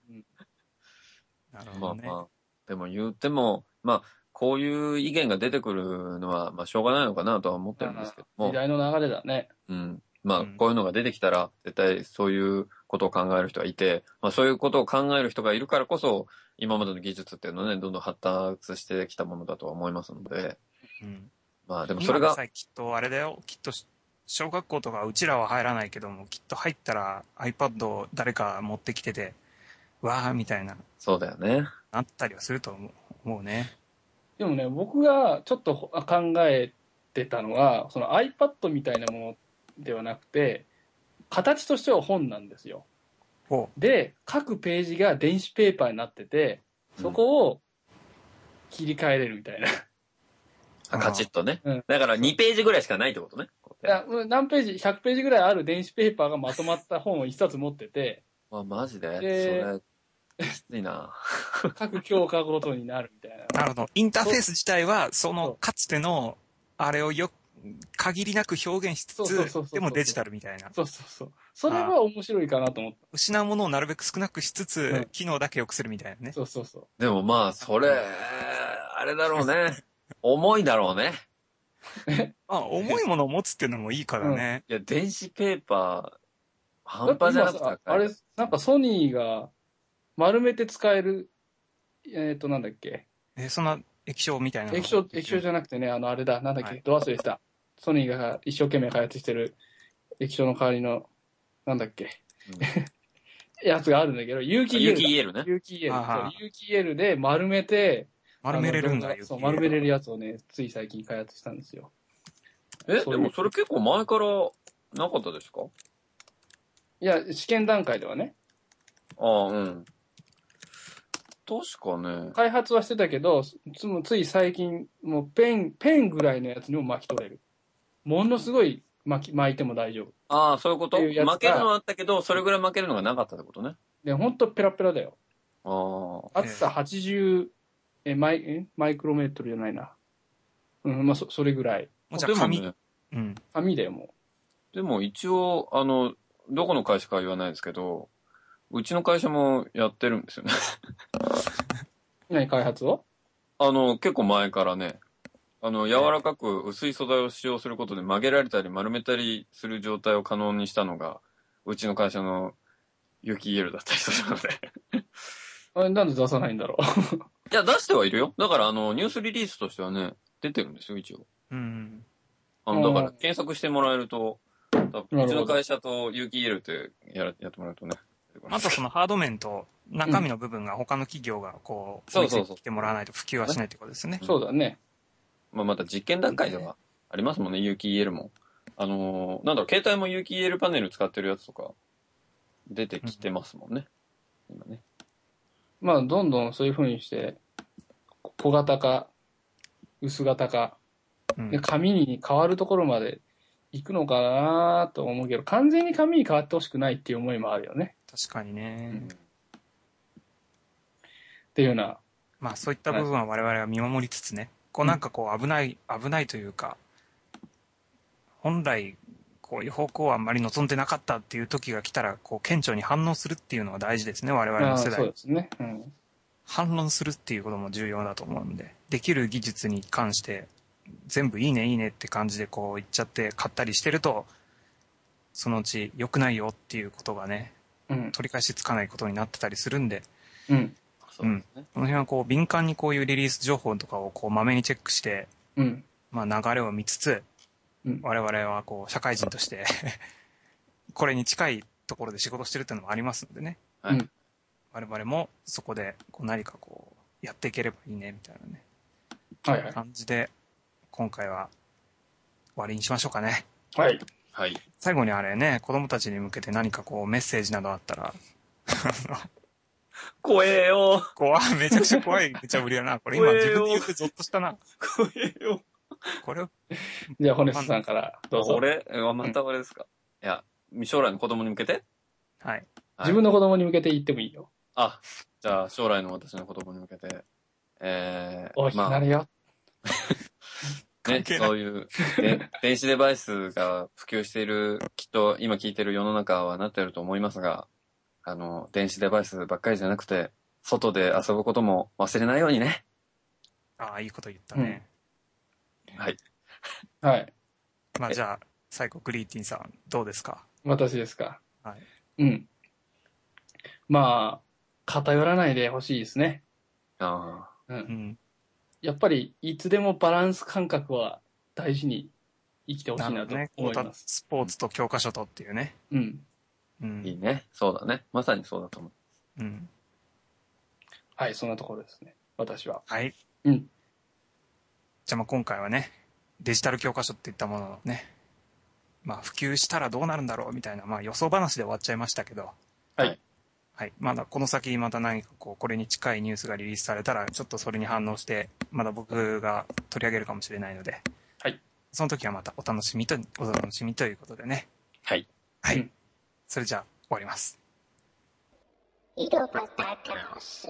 なるほどね。 まあまあ。でも言っても、まあ、こういう意見が出てくるのは、まあ、しょうがないのかなとは思ってるんですけども時。代の流れだね。 うん。まあうん、 こういうのが出てきたら、絶対そういうことを考える人がいて、まあそういうことを考える人がいるからこそ、今までの技術っていうのはね、どんどん発達してきたものだとは思いますので、 うん。 まあでもそれが、 今でさえきっとあれだよ。きっと、小学校とかうちらは入らないけども、きっと入ったら iPad を誰か持ってきてて、わーみたいな、 そうだよね。 なったりはすると思う思うね。 でもね、僕がちょっと考えてたのは、その iPad みたいなものではなくて、形としては本なんですよ。 ほで、各ページが電子ペーパーになってて、そこを切り替えれるみたいな。 あカチッとね。 うんだからにページぐらいしかないってことね。 いや何ページ、ひゃくページぐらいある電子ペーパーがまとまった本を一冊持ってて、 あ、マジででそれ、きついな。 各教科ごとになるみたいな。 う。なるほど。インターフェース自体は、そそうの、かつての、あれをよ、限りなく表現しつそうそうそうそうつ、でもデジタルみたいな。 そうそうそう。それは面白いかなと思った。 失うものをなるべく少なくしつつ、 うん機能だけ良くするみたいなね。 そうそうそう。 でもまあ、それ、あれだろうね。重いだろうね。 まあ、重いものを持つっていうのもいいからね。 いや、電子ペーパー、 だ半って端じゃなくて今さ、あれ、なんかソニーが丸めて使える、えっ、と、なんだっけ。 え、そんな液晶みたいなの。 液晶、液晶じゃなくてね、あの、あれだ、なんだっけ、 はいド忘れした。ソニーが一生懸命開発してる液晶の代わりの、なんだっけ、やつがあるんだけど、有機 イーエルだ。 有機 イーエルね。 有機 イーエル。 ははそう有機 イーエルで丸めて、 丸めれるんだ、 あのそう、丸めれるやつをね、つい最近開発したんですよ。 え、 そういうでもそれ結構前からなかったですか？ いや、試験段階ではね、 ああ、うん。確かね。 開発はしてたけど、つつい最近、もうペン、ペンぐらいのやつにも巻き取れる。ものすごい巻き、巻いても大丈夫。 ああ、そういうことっていうやつが負けるのはあったけど、それぐらい負けるのがなかったってことね。 で、ほんとペラペラだよ。 ああ。 厚さはちじゅう、え、マイ、えマイクロメートルじゃないな。うん、まあ、そ、それぐらい。 もうじゃあ紙、 でもね、 うん。 紙だよ、もでも一応、あの、どこの会社かは言わないですけど、うちの会社もやってるんですよね。 う。何、開発をあの、結構前からね、あの、柔らかく薄い素材を使用することで曲げられたり丸めたりする状態を可能にしたのが、うちの会社の有機 イーエル だったりするので。 あれ、なんで出さないんだろう。 いや、出してはいるよ。だから、あの、ニュースリリースとしてはね、出てるんですよ、一応。 うん。 あの、だから、 うん検索してもらえると、多分なるほどうちの会社と有機 イーエル ってやらやってもらうとね。 あとそのハード面と中身の部分が他の企業がこう、追いつそうそうそういてきてもらわないと普及はしないってことですね。 そうだね。 まあ、また実験段階ではありますもんね、有機 イーエル も。あのーなんだろう、携帯も有機 イーエル パネル使ってるやつとか、出てきてますもんね。今ね。 まあ、どんどんそういう風にして、小型化、薄型化うんで紙に変わるところまで行くのかなと思うけど、完全に紙に変わってほしくないっていう思いもあるよね。 確かにね。 うんっていうような。 まあそういった部分は我々は見守りつつね、こうなんかこう危ない、危ないというか、本来こういう方向はあんまり望んでなかったっていう時が来たら、こう顕著に反応するっていうのが大事ですね、我々の世ああそう代。 ですね。うん。 反論するっていうことも重要だと思うんで、できる技術に関して全部いいねいいねって感じでこう言っちゃって買ったりしてると、そのうち良くないよっていうことがね、 うん。 取り返しつかないことになってたりするんで、 うん。 そうですね。 この辺はこう敏感にこういうリリース情報とかをこうまめにチェックして、 うん。 まあ流れを見つつ、 うん。 我々はこう社会人としてこれに近いところで仕事してるっていうのもありますのでね。 はい。 うん我々もそこでこう何かこうやっていければいいねみたいなねはいはい。 感じで今回は終わりにしましょうかね。 はい。 はい。 最後にあれね、子供たちに向けて何かこうメッセージなどあったら怖えよ。 怖い、めちゃくちゃ怖い無茶ぶりやな。これ今怖えよ自分で言ってゾッとしたな。 怖えよ。 これをじゃあ、ホネスさんからどうぞ。 俺えまた俺ですか、いや、将来の子供に向けて、 はい。 はい自分の子供に向けて言ってもいいよ。 あ、じゃあ将来の私の子供に向けて、えー、 大きくまあ、 なれよ。 ね、 関係ないそういう、ね、電子デバイスが普及している、きっと今聞いてる世の中はなってると思いますが、あの、電子デバイスばっかりじゃなくて、外で遊ぶことも忘れないようにね。 ああ、いいこと言ったね。 はい。 はい。 まあじゃあ、最後グリーティンさんどうですか？ 私ですか。 はい。 うん。まあ、偏らないでほしいですね。 あう。 うんん。 やっぱり、いつでもバランス感覚は大事に生きてほしいなとね。 思います。 スポーツと教科書とっていうね。 うん。 うあ、いいん。 ね。そうだね。まさにそうだと思う。 うん。 はい、そんなところですね。私は。 はい。 うん。 じゃあまあ今回はね、デジタル教科書っていったものをね、まあ普及したらどうなるんだろうみたいな、まあ予想話で終わっちゃいましたけど、 はい。 はい。まだこの先また何かこう、これに近いニュースがリリースされたら、ちょっとそれに反応して、まだ僕が取り上げるかもしれないので、 はい。 その時はまたお楽しみと、お楽しみということでね。 はい。 はい。 うんそれじゃあ終わります。 井戸端カオス。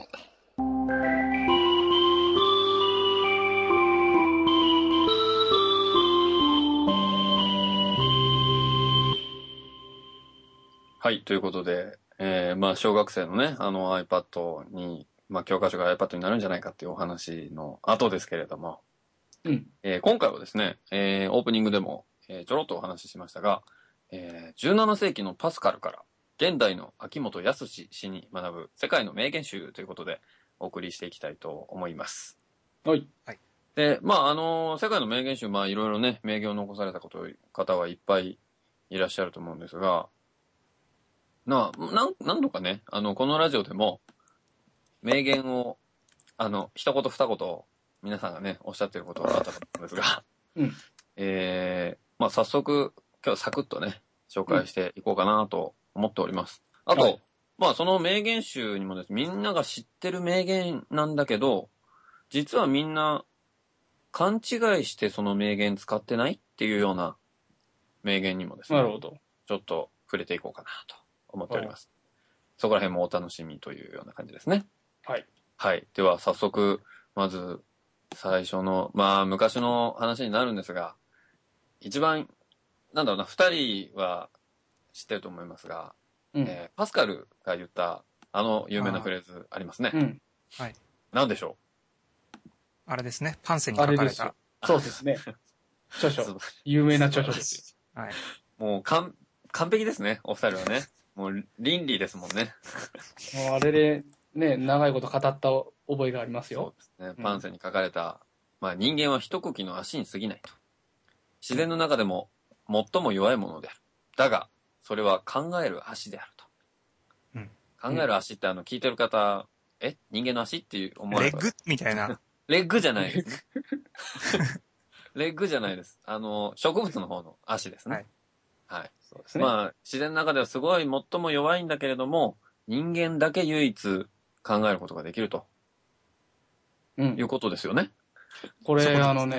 はい。ということで、えー、まあ、小学生のね、あの iPad に、まあ、教科書が iPad になるんじゃないかっていうお話の後ですけれども、 うん。 えー今回はですね、えーオープニングでも、えーちょろっとお話ししましたが、えーじゅうなな世紀のパスカルから現代の秋元康氏に学ぶ世界の名言集ということでお送りしていきたいと思います。 はい。 で、まあ、あの世界の名言集、まあ、いろいろね、名言を残されたこと方はいっぱいいらっしゃると思うんですが、な、なん何度かね、あの、このラジオでも、名言を、あの、一言二言、皆さんがね、おっしゃってることがあったと思うんですが、 うん。 えー、まあ、早速、今日サクッとね、紹介していこうかなと思っております。あと、 はいまあ、その名言集にもですね、みんなが知ってる名言なんだけど、実はみんな、勘違いしてその名言使ってないっていうような名言にもですね、 なるほど。 ちょっと触れていこうかなと思っております。そこら辺もお楽しみというような感じですね。 はい。 はい。では早速、まず最初の、まあ昔の話になるんですが、一番、なんだろうな、二人は知ってると思いますが、 うん。 えーパスカルが言ったあの有名なフレーズありますね。 うん。 何でしょあれですね、パンセに書かれたあれですよ。。そうですね。著う書。有名な著書ですよ。 はい。 もう完、完璧ですね、お二人はね。もう倫理ですもんね。 もうあれで、ね、長いこと語った覚えがありますそうよ。 ですね。 うんパンセに書かれた、まあ人間は一茎の足に過ぎないと。自然の中でも最も弱いものである。だが、それは考える足であると。 うん考える足ってあの聞いてる方、え人間の足っていう思われたレッグみたいな。 レッグじゃないですね。レッグじゃないです。あの、植物の方の足ですね。はい。 そうですね。 まあ、自然の中ではすごい最も弱いんだけれども、人間だけ唯一考えることができるとうんいう。ことですよね。 これ、 そういうことですねあのね、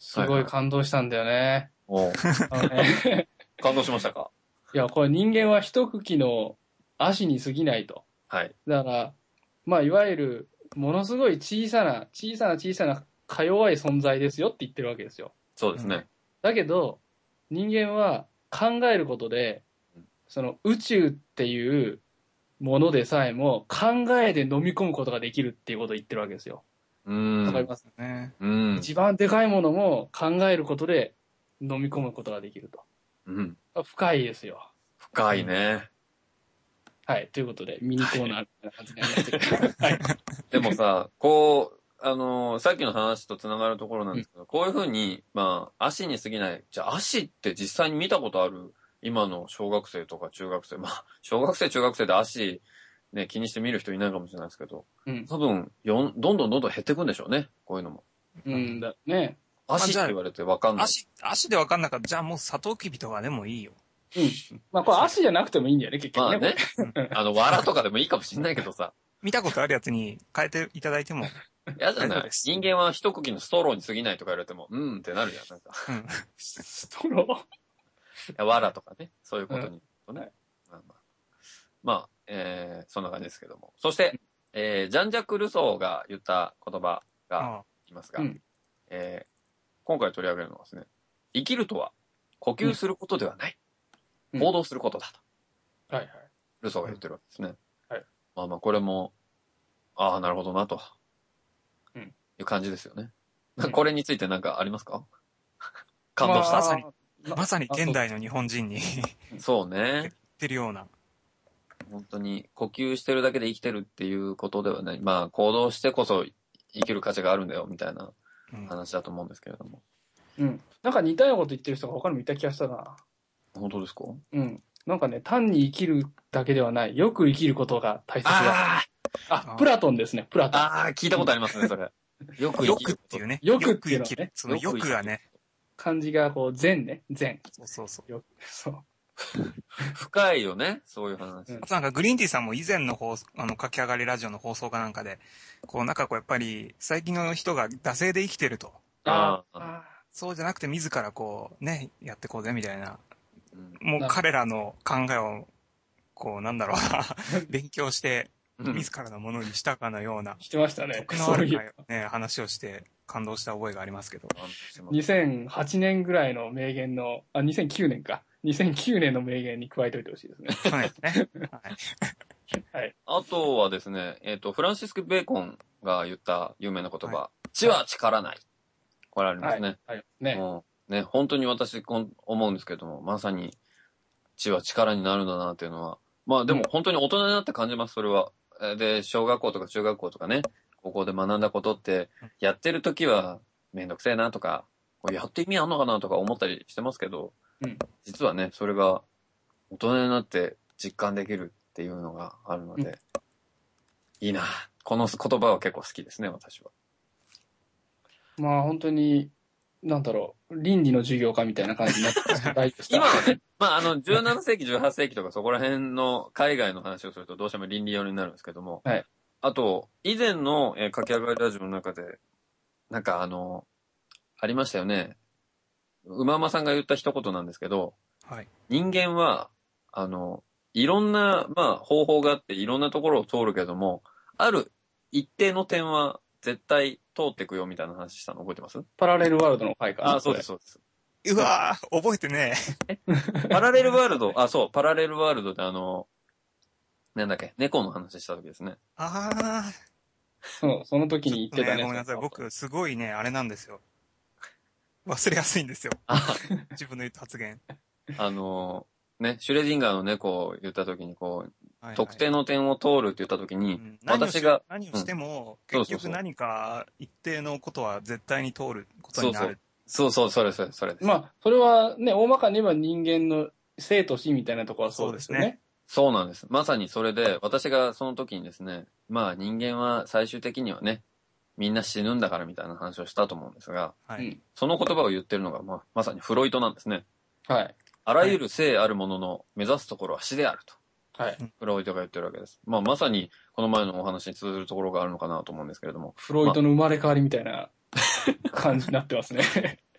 すごい感動したんだよね。 おうあのね感動しましたか？ いや、これ人間は一茎の足に過ぎないと。 はい。 だから、まあ、いわゆる、ものすごい小さな、小さな小さな、か弱い存在ですよって言ってるわけですよ。 そうですね。 だけど、人間は考えることで、その宇宙っていうものでさえも考えで飲み込むことができるっていうことを言ってるわけですよ。 うーん。 わかります、 ね。 うん。 一番でかいものも考えることで飲み込むことができると。 うん。 深いですよ。 深いね。 はい。ということで、ミニコーナーみたいな感じになりましたけど。はい。 でもさ、こう、あのーさっきの話と繋がるところなんですけど、こういうふうに、まあ、足に過ぎない。じゃあ、足って実際に見たことある今の小学生とか中学生。まあ、小学生、中学生で足、ね、気にして見る人いないかもしれないですけど、 うん。 多分、よん、どんどんどんどん減ってくんでしょうね。こういうのも。 うんだね。 足って言われてわかんない。 足、足でわかんなかった。じゃあもうサトウキビとかでもいいよ。 うん。まあ、これ足じゃなくてもいいんだよね、結局まあね。 ね。あの、藁とかでもいいかもしれないけどさ。 見たことあるやつに変えていただいても。 嫌じゃない大丈夫です人間は一茎のストローに過ぎないとか言われても、うーんってなるじゃん。なんか。 うん。 ストロー。 いや藁とかね。そういうことに、 うんね。まあまあ。まあ、えー、そんな感じですけども。そして、えー、ジャンジャック・ルソーが言った言葉があいますが、 うんえー、今回取り上げるのはですね、生きるとは呼吸することではない。 うん行動することだと。 はいはい。 ルソーが言ってるわけですね。 はい。 まあまあ、これも、ああ、なるほどな、と。 うんいう感じですよね。 うんこれについて何かありますか？感動した。 まさにまあまさに現代の日本人に言そうね。 ってるような。 本当に呼吸してるだけで生きてるっていうことではない。まあ、行動してこそ生きる価値があるんだよ、みたいなうん話だと思うんですけれども。 うん。なんか似たようなこと言ってる人が他にもいた気がしたな。 本当ですか？ うん。なんかね、単に生きるだけではない。よく生きることが大切だ。 ああ、プラトンですね、プラあトン。 ああ、聞いたことありますね、それ。よく生きる欲っていうね。 欲っていうのはね生きる。その欲がね。 漢字がこう、善ね、善。 そうそうそう。 よそう。 深いよね、そういう話。 うんあとなんかグリーンティーさんも以前の放送、あの、書き上がりラジオの放送かなんかで、こうなんかこうやっぱり最近の人が惰性で生きてると。 あああそうじゃなくて自らこうね、やってこうぜみたいな。 うんもう彼らの考えを、こうなんだろうな、勉強して、 うん自らのものにしたかのような、 してましたね。 得のあるそういう。 ね、話をして感動した覚えがありますけど。 にせんはちねんぐらいの名言の、あ、にせんきゅうねんか。にせんきゅうねんの名言に加えておいてほしいですね。 そうですね。はい。 はい。 あとはですね、えっ、と、フランシスク・ベーコンが言った有名な言葉、知は力ない。これありますね。 はい。ね。 もうね、本当に私こん思うんですけども、まさに知は力になるんだなっていうのは。まあでも本当に大人になって感じます、それは。えーで、小学校とか中学校とかね、高校で学んだことって、やってる時はめんどくせえなとか、これやって意味あんのかなとか思ったりしてますけど、 うん実はね、それが大人になって実感できるっていうのがあるので、いいな。この言葉は結構好きですね、私は。 まあ本当に、なんだろう、倫理の授業かみたいな感じになってますけど、大丈夫ですか今はね、まあ、あの、じゅうなな世紀、じゅうはっ世紀とかそこら辺の海外の話をするとどうしても倫理寄りになるんですけども、 はいあと、以前の、えー書き上がりラジオの中で、なんかあの、ありましたよね。馬間さんが言った一言なんですけど、 はい。 人間は、あの、いろんな、まあ、方法があっていろんなところを通るけども、ある一定の点は絶対通っていくよみたいな話したの覚えてます？ パラレルワールドの回かな。 あ、そうです、そうです。 うわー覚えてねパラレルワールド、あ、そう、パラレルワールドであの、なんだっけ、猫の話した時ですね。 あそう、その時に言ってたー、 ね。 ごめんなさい。僕、すごいね、あれなんですよ。忘れやすいんですよ。 あ、 自分の言った発言。 あの、ね、シュレディンガーの猫を言った時に、こう、 はいはい特定の点を通るって言った時に、 うん何をし私が、 何をしても、 うん結局何か一定のことは絶対に通ることになる。 そうそう、それそれ、それです。 まあ、それはね、大まかに言えば人間の生と死みたいなところはそうですよね。 そうなんです。まさにそれで、私がその時にですね、まあ人間は最終的にはね、みんな死ぬんだからみたいな話をしたと思うんですが、 はい。 うん。 その言葉を言ってるのが、まあ、まさにフロイトなんですね。 はい。 あらゆる生あるものの目指すところは死であると。 はい。 フロイトが言ってるわけです。まあまさにこの前のお話に通ずるところがあるのかなと思うんですけれども。 フロイトの生まれ変わりみたいな感じになってますね。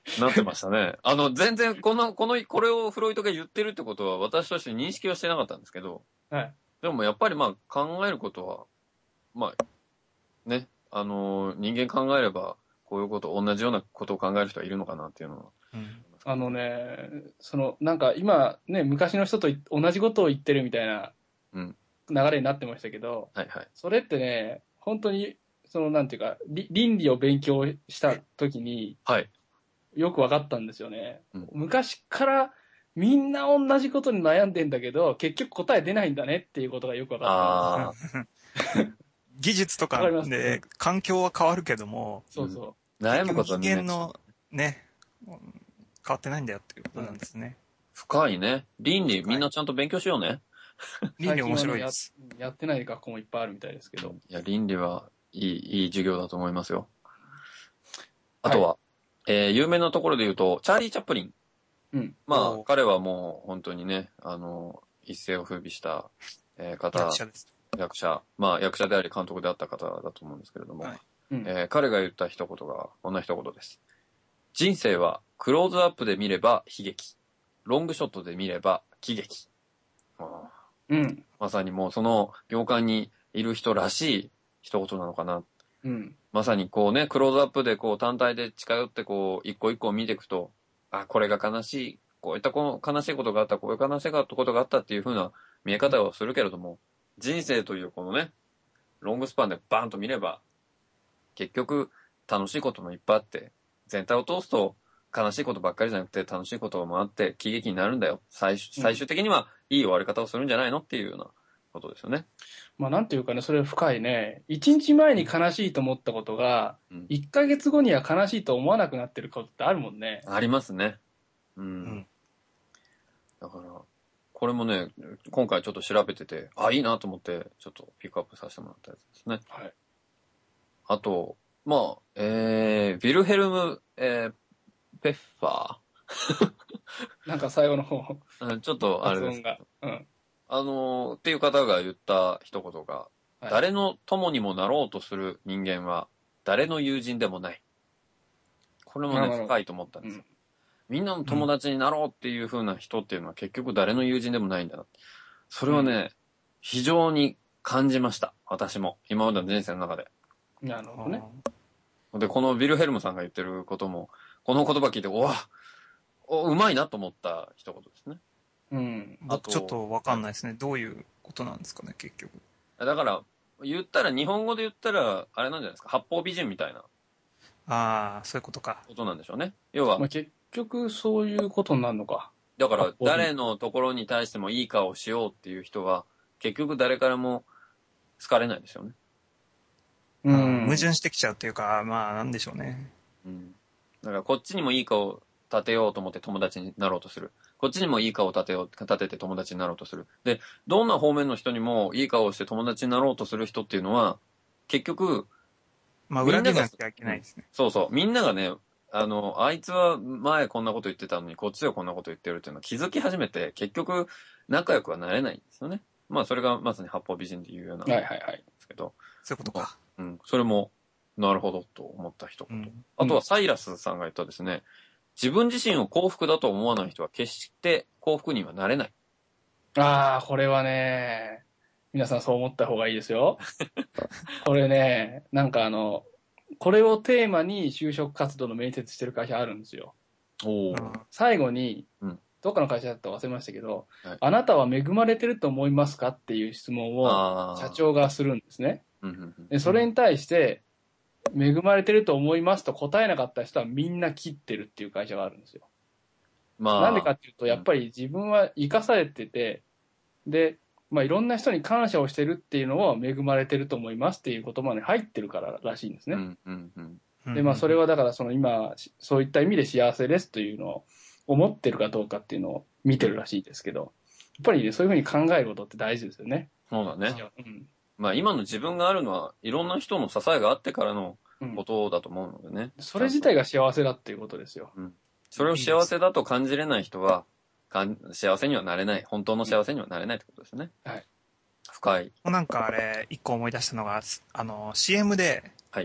なってましたね。あの、全然、この、この、これをフロイトが言ってるってことは、私として認識はしてなかったんですけど、 はい。 でもやっぱりまあ、考えることは、まあ、ね、あのー人間考えれば、こういうこと、同じようなことを考える人はいるのかなっていうのは。 うん。 あのね、その、なんか今ね、昔の人とい同じことを言ってるみたいなうん。 流れになってましたけど、 はいはい。 それってね、本当に、その、なんていうか、り倫理を勉強した時にはい。 よく分かったんですよね。 うん昔からみんな同じことに悩んでんだけど、結局答え出ないんだねっていうことがよく分かったんです。 あ技術とかわかりますで環境は変わるけども、 そうそあ、悩むことはみんな人間のね、変わってないんだよっていうことなんですね。 深いね。倫理、 深いみんなちゃんと勉強しようね。 う。 倫理面白い最です。 近はねや。やってない学校もいっぱいあるみたいですけど。 いや、倫理はいい、いい授業だと思いますよ。あとは、えー有名なところで言うと、チャーリー・チャップリン。 うん。 まあお、ー彼はもう本当にね、あの、一世を風靡した、えー方、 役者です。 役者、まあ役者であり監督であった方だと思うんですけれども、 はいうん。 えー彼が言った一言が、こんな一言です。人生はクローズアップで見れば悲劇。ロングショットで見れば喜劇。あーうん。 まさにもうその業界にいる人らしい一言なのかな。 うん。 まさにこうね、クローズアップでこう単体で近寄ってこう、一個一個見ていくと、あ、これが悲しい、こういったこの悲しいことがあった、こういう悲しいことがあったっていう風な見え方をするけれども、人生というこのね、ロングスパンでバーンと見れば、結局楽しいこともいっぱいあって、全体を通すと悲しいことばっかりじゃなくて楽しいこともあって喜劇になるんだよ。最終最終的にはいい終わり方をするんじゃないのっていうようなことですよね。 まあなんていうかね、それ深いね。一日前に悲しいと思ったことが、 うん一ヶ月後には悲しいと思わなくなってることってあるもんね。 ありますね。うん。 うん。 だから、これもね、今回ちょっと調べてて、あ、いいなと思って、ちょっとピックアップさせてもらったやつですね。 はい。 あと、まあ、えー、ヴィルヘルム、えー、ペッファなんか最後の方、 ーうんちょっとあれです発音。が。うん。 あのーっていう方が言った一言が、 はい、 誰の友にもなろうとする人間は、誰の友人でもない。これもね、 なるほど深いと思ったんですよ。 うん。 みんなの友達になろうっていう風な人っていうのは結局誰の友人でもないんだな。それはね、非常に感じました。私も。今までの人生の中で。 なるほどね。 で、このヴィルヘルムさんが言ってることも、この言葉聞いて、うわおうまいなと思った一言ですね。 うん。 あと僕ちょっとわかんないですね。どういうことなんですかね、結局。 だから、言ったら、日本語で言ったら、あれなんじゃないですか、八方美人みたいなああ、そういうことか。 ことなんでしょうね。要はまあ、、結局そういうことになるのか。 だから八、方美人誰のところに対してもいい顔をしようっていう人は、結局誰からも好かれないですよね。 うあーん。 矛盾してきちゃうっていうか、まあ、なんでしょうね。 うん。だから、こっちにもいい顔を立てようと思って友達になろうとする。こっちにもいい顔を立てよう、立てて友達になろうとする。で、どんな方面の人にもいい顔をして友達になろうとする人っていうのは、結局、 まあ、 みんなが裏切らなきゃいけないですね。 そうそう、みんながね、あの、あいつは前こんなこと言ってたのに、こっちはこんなこと言ってるっていうのを気づき始めて、結局、仲良くはなれないんですよね。まあ、それがまさに八方美人っていうようなんではいはいはい。 すけど、 そういうことか。 うん、それも、なるほどと思った一言。 うん。 あとはサイラスさんが言ったですね、自分自身を幸福だと思わない人は決して幸福にはなれない。 ああ、これはね、皆さんそう思った方がいいですよ。これね、なんかあの、これをテーマに就職活動の面接してる会社あるんですよ。 おうん最後に、 うんどっかの会社だったか忘れましたけど、 はいあなたは恵まれてると思いますかっていう質問をあー社長がするんですね。 うんうんうんでそれに対して、恵まれてると思いますと答えなかった人はみんな切ってるっていう会社があるんですよ。 まあ、 なんでかっていうと、やっぱり自分は生かされてて、で、まあいろんな人に感謝をしてるっていうのを恵まれてると思いますっていう言葉に入ってるかららしいんですね。 うんうんうんうんで、まあそれはだからその今、そういった意味で幸せですというのを思ってるかどうかっていうのを見てるらしいですけど、やっぱりね、そういうふうに考えることって大事ですよね。 そうだね。 うん。 まあ今の自分があるのは、いろんな人の支えがあってからのうんことだと思うのでね。 それ自体が幸せだっていうことですよ。 それを幸せだと感じれない人は、かん幸せにはなれない。本当の幸せにはなれないってことですね。 はい。 深い。 なんかあれ、一個思い出したのが、あの、シーエム で、 はい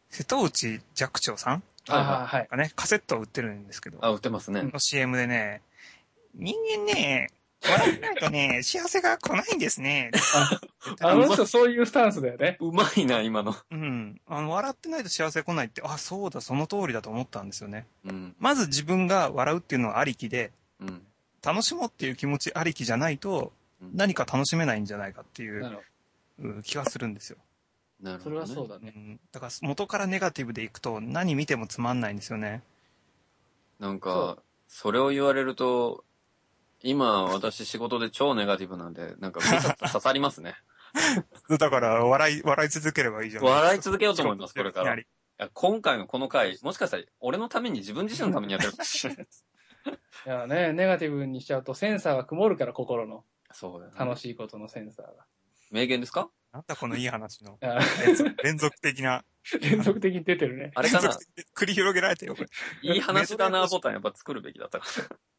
瀬戸内寂聴さんああ、はい。 がね、カセットを売ってるんですけど、 あ、売ってますね。 の シーエム でね、人間ね、笑ってないとね、幸せが来ないんですね。 あの人そういうスタンスだよね。 うまいな、今の。 うん。あの、笑ってないと幸せ来ないって、あ、そうだ、その通りだと思ったんですよね。 うん。 まず自分が笑うっていうのはありきで、 うん。 楽しもうっていう気持ちありきじゃないと、 うん何か楽しめないんじゃないかっていうなるほうん気がするんですよ。 ど。それなるほど、ね。 はそうだね。 うん。だから元からネガティブでいくと何見てもつまんないんですよね。 なんそか、それを言われると、今私仕事で超ネガティブなんで、なんかめちゃくちゃ刺さりますね。 だから、笑い、笑い続ければいいじゃない笑い続けようと思います、これから。いいきや今回のこの回、もしかしたら俺のために自分自身のためにやってるかもしれないです。 いやね、ネガティブにしちゃうとセンサーが曇るから、心の。 そうだよ、ね。 楽しいことのセンサーが。 名言ですか？ なんだこのいい話のあ連続連続的な、 連続的に出てるね。 あれかな連続的に繰り広げられてるよ、これ。 いい話だなボタンやっぱ作るべきだったか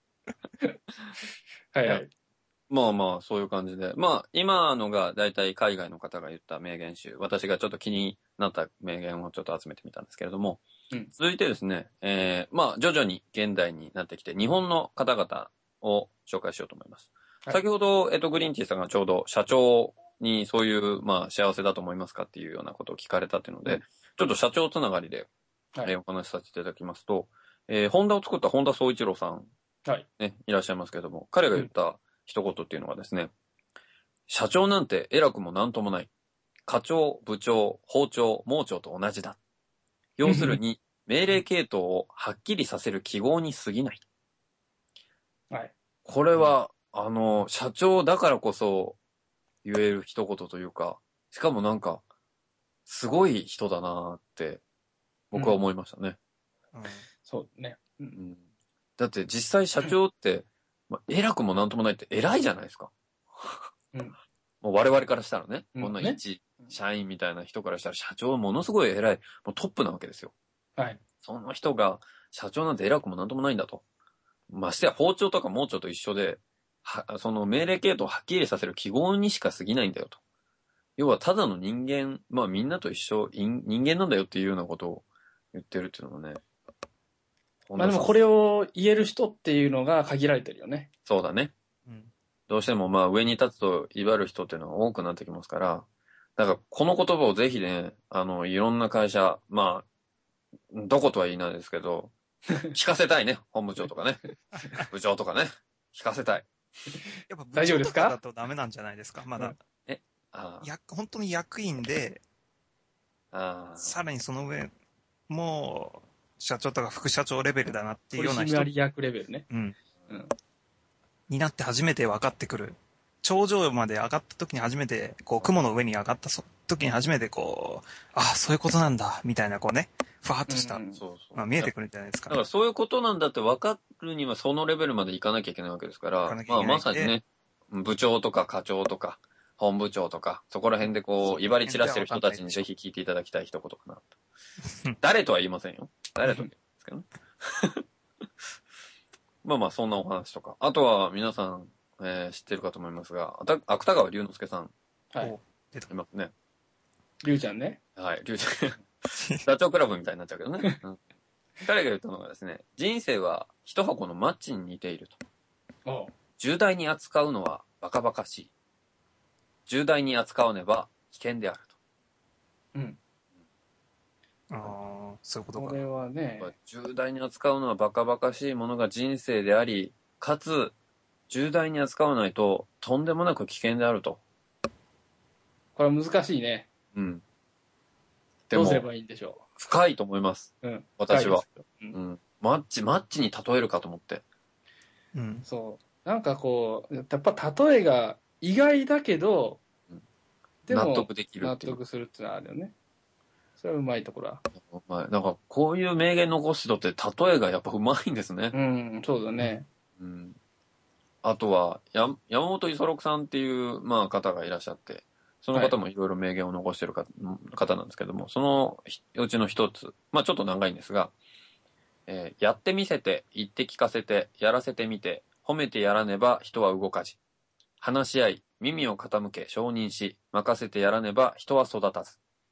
はいはい。 まあまあ、そういう感じで。まあ、今のが大体海外の方が言った名言集。私がちょっと気になった名言をちょっと集めてみたんですけれども。 うん続いてですね、えー、まあ、徐々に現代になってきて、日本の方々を紹介しようと思います。 はい先ほど、えっと、グリーンティーさんがちょうど社長にそういう、まあ、幸せだと思いますかっていうようなことを聞かれたっていうので、 うんちょっと社長つながりで、 はいえーお話しさせていただきますと、えー、ホンダを作った本田宗一郎さん、 はい。 ね、いらっしゃいますけれども、彼が言った一言っていうのがですね、社長なんて偉くもなんともない。課長、部長、包丁、盲腸と同じだ。要するに、命令系統をはっきりさせる記号に過ぎない。 はい。 これは、あの、社長だからこそ言える一言というか、しかもなんか、すごい人だなーって、僕は思いましたね。 うんそうね。う。 うんんだって実際社長って、まあ、偉くもなんともないって偉いじゃないですか。 うんもう我々からしたらね、 うんこんなね一社員みたいな人からしたら社長はものすごい偉い、もうトップなわけですよ。 はい。 その人が社長なんて偉くもなんともないんだと。ましてや包丁とか盲腸と一緒で、はその命令系統をはっきりさせる記号にしか過ぎないんだよと。要はただの人間、まあみんなと一緒、人人間なんだよっていうようなことを言ってるっていうのもね。 まあでもこれを言える人っていうのが限られてるよね。 そうだね。 うんどうしてもまあ上に立つと威張る人っていうのが多くなってきますから、だからこの言葉をぜひね、あの、いろんな会社、まあ、どことは言いないですけど、聞かせたいね。本部長とかね。部長とかね。聞かせたい。 やっぱ部大丈夫ですか長とかだとダメなんじゃないですか、まだ。 あや、本当に役員で、 あ。あさらにその上、もう、社長とか副社長レベルだなっていう取ような人、 締役レベルね。 うん、 うん。 になって初めて分かってくる。頂上まで上がった時に初めて、こう、雲の上に上がったそ時に初めてこう、あ、そういうことなんだ、みたいな、こうね、ふわっとした、 うんそうそう。 まあ見えてくるんじゃないですか。 だからそういうことなんだって分かるにはそのレベルまでいかなきゃいけないわけですから行かな、きゃまあいけないまさにね、部長とか課長とか、本部長とか、そこら辺でこう、威張り散らしてる人たちにぜひ聞いていただきたい一言かなと。誰とは言いませんよ。誰とは言いますけどね。まあまあ、そんなお話とか。あとは皆さん、えー知ってるかと思いますが、あた芥川龍之介さん、 はい。 お出たいますね。 りゅうちゃんね。 はい、龍ちゃん。ダチョウ倶楽部みたいになっちゃうけどね。うん彼が言ったのがですね、人生は一箱のマッチに似ていると。 おう重大に扱うのはバカバカしい。重大に扱わねば危険であるうん。 ああ、そういうことか。 これはねと。、重大に扱うのはバカバカしいものが人生であり、かつ、重大に扱わないととんでもなく危険であると。 これは難しいね。 うん。でもどうすれ、ばいいんでしょ深いと思います。 う。うん。 私は。 深いですよ。うんうん。マッチ、マッチに例えるかと思って。 うん。 そう。なんかこう、やっぱ例えが意外だけどうん、 でも納得できる納っていう。 得するってのはあるよね。それはうまいところは。 まあ、なんか、こういう名言残す人って例えがやっぱうまいんですね。 うん、そうだね。 うん。あとは、や、山本五十六さんっていう、まあ、方がいらっしゃって、その方もいろいろ名言を残してるか、方なんですけども、そのひうちの一つ、まあちょっと長いんですが、えーやってみせて、言って聞かせて、やらせてみて、褒めてやらねば人は動かじ。話し合い、耳を傾け、承認し、任せてやらねば人は育たず。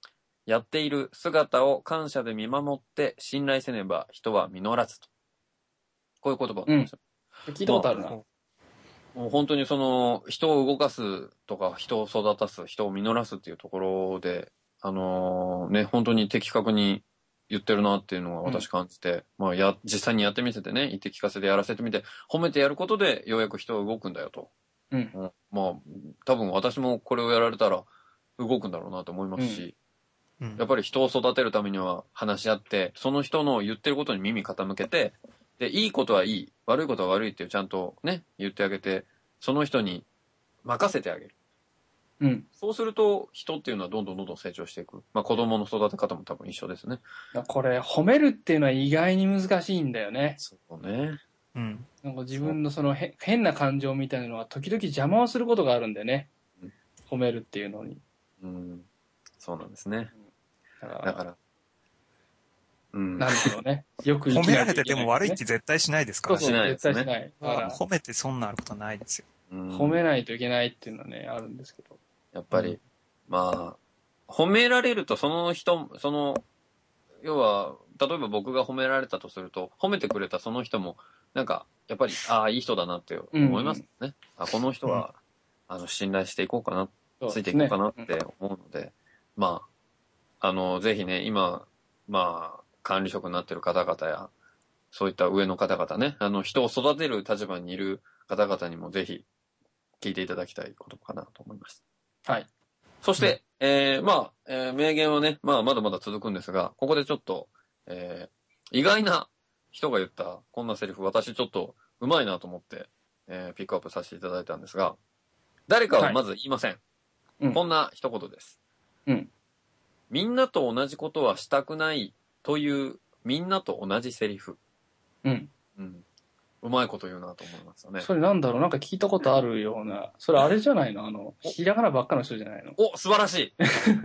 やっている姿を感謝で見守って信頼せねば人は実らずと。こういう言葉を言いました。 聞いたことあるな。 もう本当にその人を動かすとか人を育たす、人を実らすっていうところで、あのーね、本当に的確に言ってるなっていうのは私感じて、うん、まあや、実際にやってみせてね、言って聞かせてやらせてみて、褒めてやることでようやく人は動くんだよと。 うん。 うん、まあ、多分私もこれをやられたら動くんだろうなと思いますし、うん、やっぱり人を育てるためには話し合って、その人の言ってることに耳傾けて、で、いいことはいい、悪いことは悪いっていうちゃんとね、言ってあげて、その人に任せてあげる。 うん。 そうすると、人っていうのはどんどんどんどん成長していく。まあ子供の育て方も多分一緒ですね。 これ、褒めるっていうのは意外に難しいんだよね。 そうね。 うん。 なんか自分のそのへ変な感情みたいなのは時々邪魔をすることがあるんだよね。うん、褒めるっていうのに。 うん。そうなんですね。 だから。 だからうん、 なんだろうね。よく褒められてでも悪いって絶対しないですからね。そうそう、絶対しない。 だから褒めて損なることないですよ。 褒めないといけないっていうのはね、あるんですけど。 やっぱり、うん、まあ、褒められるとその人、その、要は、例えば僕が褒められたとすると、褒めてくれたその人も、なんか、やっぱり、ああ、いい人だなって思いますね。うんうん、あ、この人は、うん、あの、信頼していこうかな、ついていこうかなって思うので、うん、まあ、あの、ぜひね、今、まあ、管理職になっている方々や、そういった上の方々ね、あの、人を育てる立場にいる方々にもぜひ、聞いていただきたいことかなと思います。 はい。 そして、うん、えー、まあ、えー、名言はね、まあ、まだまだ続くんですが、ここでちょっと、えー、意外な人が言ったこんなセリフ、私ちょっとうまいなと思って、えー、ピックアップさせていただいたんですが、誰かはまず言いません。はい、こんな一言です。 うん。 みんなと同じことはしたくないという、みんなと同じセリフ。 うん。 うん。うまいこと言うなと思いますよね。 それなんだろうなんか聞いたことあるような。それあれじゃないのあの、ひらがなばっかの人じゃないのお、素晴らしい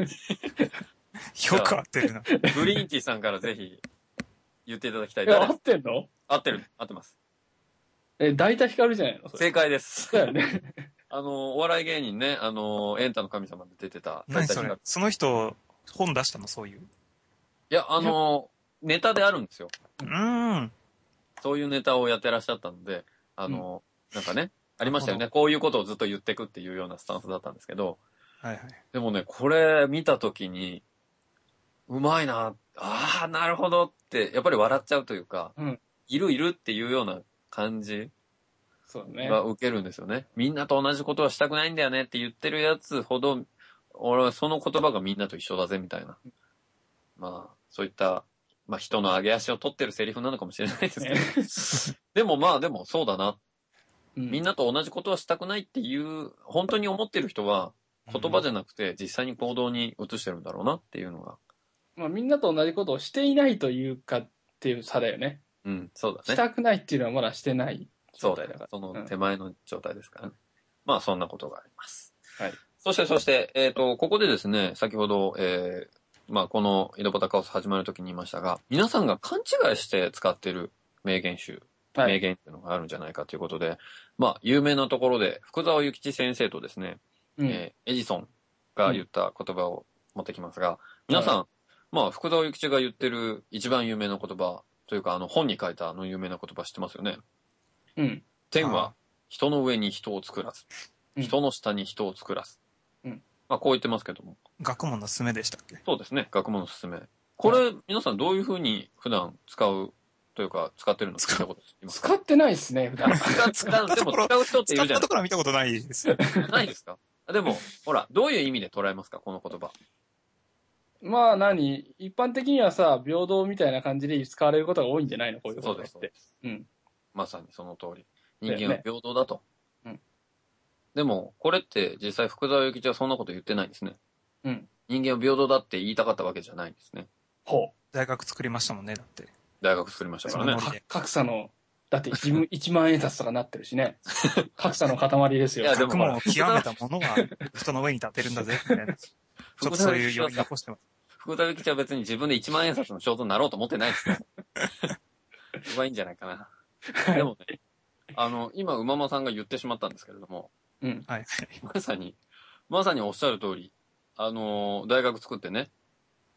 よく合ってるな。 グリーンティーさんからぜひ言っていただきたい。合ってんの合ってる。合ってます。 え、大体光るじゃないの正解です。 だよね。 あの、お笑い芸人ね、あの、エンタの神様で出てた。 何それその人、本出したのそういう。いや、あの、ネタであるんですよ。 うーん。 そういうネタをやってらっしゃったので、あの、うん、なんかね、ありましたよね。こういうことをずっと言ってくっていうようなスタンスだったんですけど、 はいはい。 でもね、これ見たときに、うまいな、ああ、なるほどって、やっぱり笑っちゃうというか、 うん、 いるいるっていうような感じが受けるんですよね。ねみんなと同じことはしたくないんだよねって言ってるやつほど、俺はその言葉がみんなと一緒だぜみたいな。まあ、そういった、まあ人の上げ足を取ってるセリフなのかもしれないですけど。でもまあでもそうだな。うん、みんなと同じことはしたくないっていう、本当に思ってる人は言葉じゃなくて実際に行動に移してるんだろうなっていうのが。 まあみんなと同じことをしていないというかっていう差だよね。 うん、そうだね。 したくないっていうのはまだしてない状態だから。 そ, その手前の状態ですからね。うん、まあそんなことがあります。 はい。 そしてそして、えっ、ー、と、ここでですね、先ほど、えー、まあこの井戸端カオス始まるときに言いましたが、皆さんが勘違いして使っている名言集、はい、名言っていうのがあるんじゃないかということで、まあ有名なところで福沢諭吉先生とですね、うん、えー、エジソンが言った言葉を持ってきますが、うん、皆さん、はい、まあ福沢諭吉が言ってる一番有名な言葉というかあの本に書いたあの有名な言葉知ってますよね。 うん。 天は人の上に人を作らず、うん、人の下に人を作らず。うん、まあこう言ってますけども。 学問のすすめでしたっけ？ そうですね。学問のすすめ。これ、はい、皆さんどういうふうに普段使うというか使ってるの聞いたことありますか？ 使ってないですね、普段。 使う、使う、でも使う人っているじゃないですか。 使ったところは見たことないです。 ないですか？でも、ほら、どういう意味で捉えますかこの言葉。 まあ何一般的にはさ、平等みたいな感じで使われることが多いんじゃないのこういうことって。そうです。 うん。まさにその通り。人間は平等だと。ね、うん。でも、これって実際福沢諭吉はそんなこと言ってないんですね。うん。人間は平等だって言いたかったわけじゃないんですね。 ほう。 大学作りましたもんね、だって。 大学作りましたからね。 格差の、だって自分いちまん円札とかなってるしね。格差の塊ですよ。 いや、でも学問を極めたものは人の上に立てるんだぜ、みたいな。ちょっとそういう余韻残してます。 福沢諭吉は別に自分でいちまん円札の肖像になろうと思ってないですよ。そこはいいんじゃないかな。でもね、あの、今、馬間さんが言ってしまったんですけれども、 うん。 はい。 まさに、まさにおっしゃる通り、あの、大学作ってね、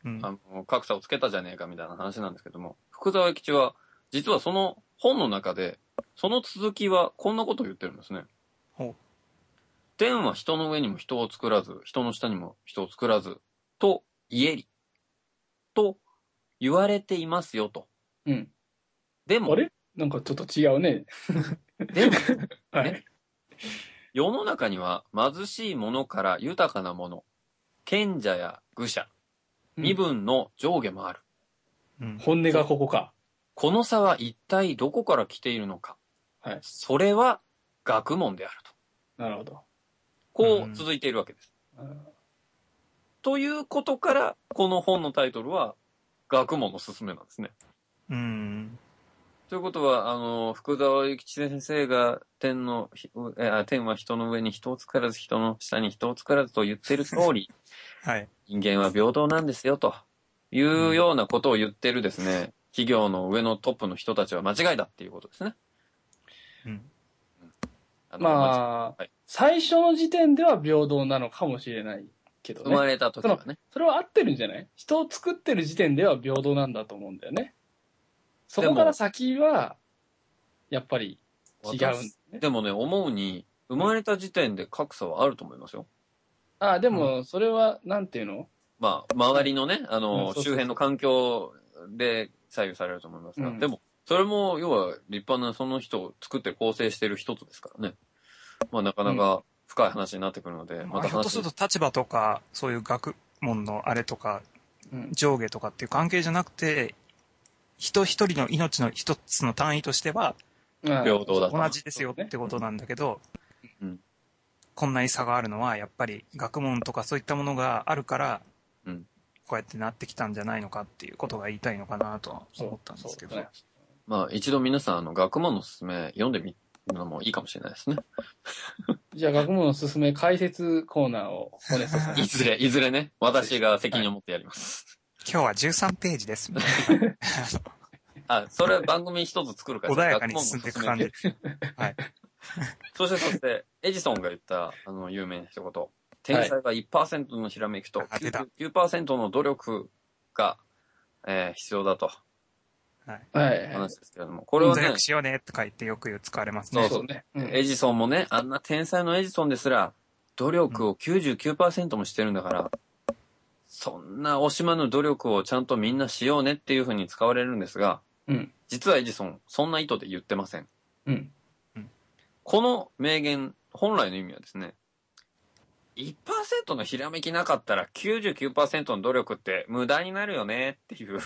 うん。 あの、格差をつけたじゃねえかみたいな話なんですけども、福沢諭吉は、実はその本の中で、その続きはこんなことを言ってるんですね。 ほう。 天は人の上にも人を作らず、人の下にも人を作らず、と言えり、と言われていますよと。 うん。 でも、 あれなんかちょっと違うね。 でも、 はい。 ね世の中には貧しい者から豊かな者、賢者や愚者、身分の上下もある。 うん。 本音がここか。 この差は一体どこから来ているのか。 はい。 それは学問であると。 なるほど。 こう続いているわけです。 うんということから、この本のタイトルは、学問のすすめなんですね。 うん。 ということは、あの、福沢諭吉先生が、天の、えあ天は人の上に人を作らず、人の下に人を作らずと言っている通り、 はい。 人間は平等なんですよ、というようなことを言ってるですね、企業の上のトップの人たちは間違いだっていうことですね。 うん。 あのまあ、 はい、 最初の時点では平等なのかもしれないけどね。 生まれた時はね。 それは合ってるんじゃない？人を作ってる時点では平等なんだと思うんだよね。そこから先は、やっぱり違うんだよね。 でもね、思うに、生まれた時点で格差はあると思いますよ。 あ、でも、それは、なんていうの？ まあ、周りのね、あうんの、 そうそうそう周辺の環境で左右されると思いますが、 うんでも、それも、要は、立派なその人を作って構成している一つですからね。まあ、なかなか深い話になってくるので、 まあ、ひょっとすると立場とか、そういう学問のあれとか、 うん上下とかっていう関係じゃなくて、人一人の命の一つの単位としては、 まあ平等だと同じですよってことなんだけど、 うんこんなに差があるのは、やっぱり学問とかそういったものがあるから、 うんこうやってなってきたんじゃないのかっていうことが言いたいのかなとは思ったんですけど。 そうそうまあ、一度皆さん、あの、学問のすすめ読んでみるのもいいかもしれないですね。 じゃあ、学問のすすめ解説コーナーを骨さんいずれ、いずれね、私が責任を持ってやります。 今日はじゅうさんページです。 あ、それ番組一つ作るから。 穏やかに進んでいく感じ。はい。 そしてそして、エジソンが言った、あの、有名な一言。天才はいちパーセントのひらめきとあ出たきゅうじゅうきゅうパーセントの努力が、えー必要だとはい。 はい。 話ですけれども。これはね努力、しようねとか言ってよく使われますね。 そうね。うんエジソンもね、あんな天才のエジソンですら、努力を きゅうじゅうきゅうパーセント もしてるんだから、そんな惜しまぬ努力をちゃんとみんなしようねっていうふうに使われるんですが、 うん。 実はエジソン、そんな意図で言ってません。 うん。 この名言、本来の意味はですね、いちパーセント のひらめきなかったら きゅうじゅうきゅうパーセント の努力って無駄になるよねっていう。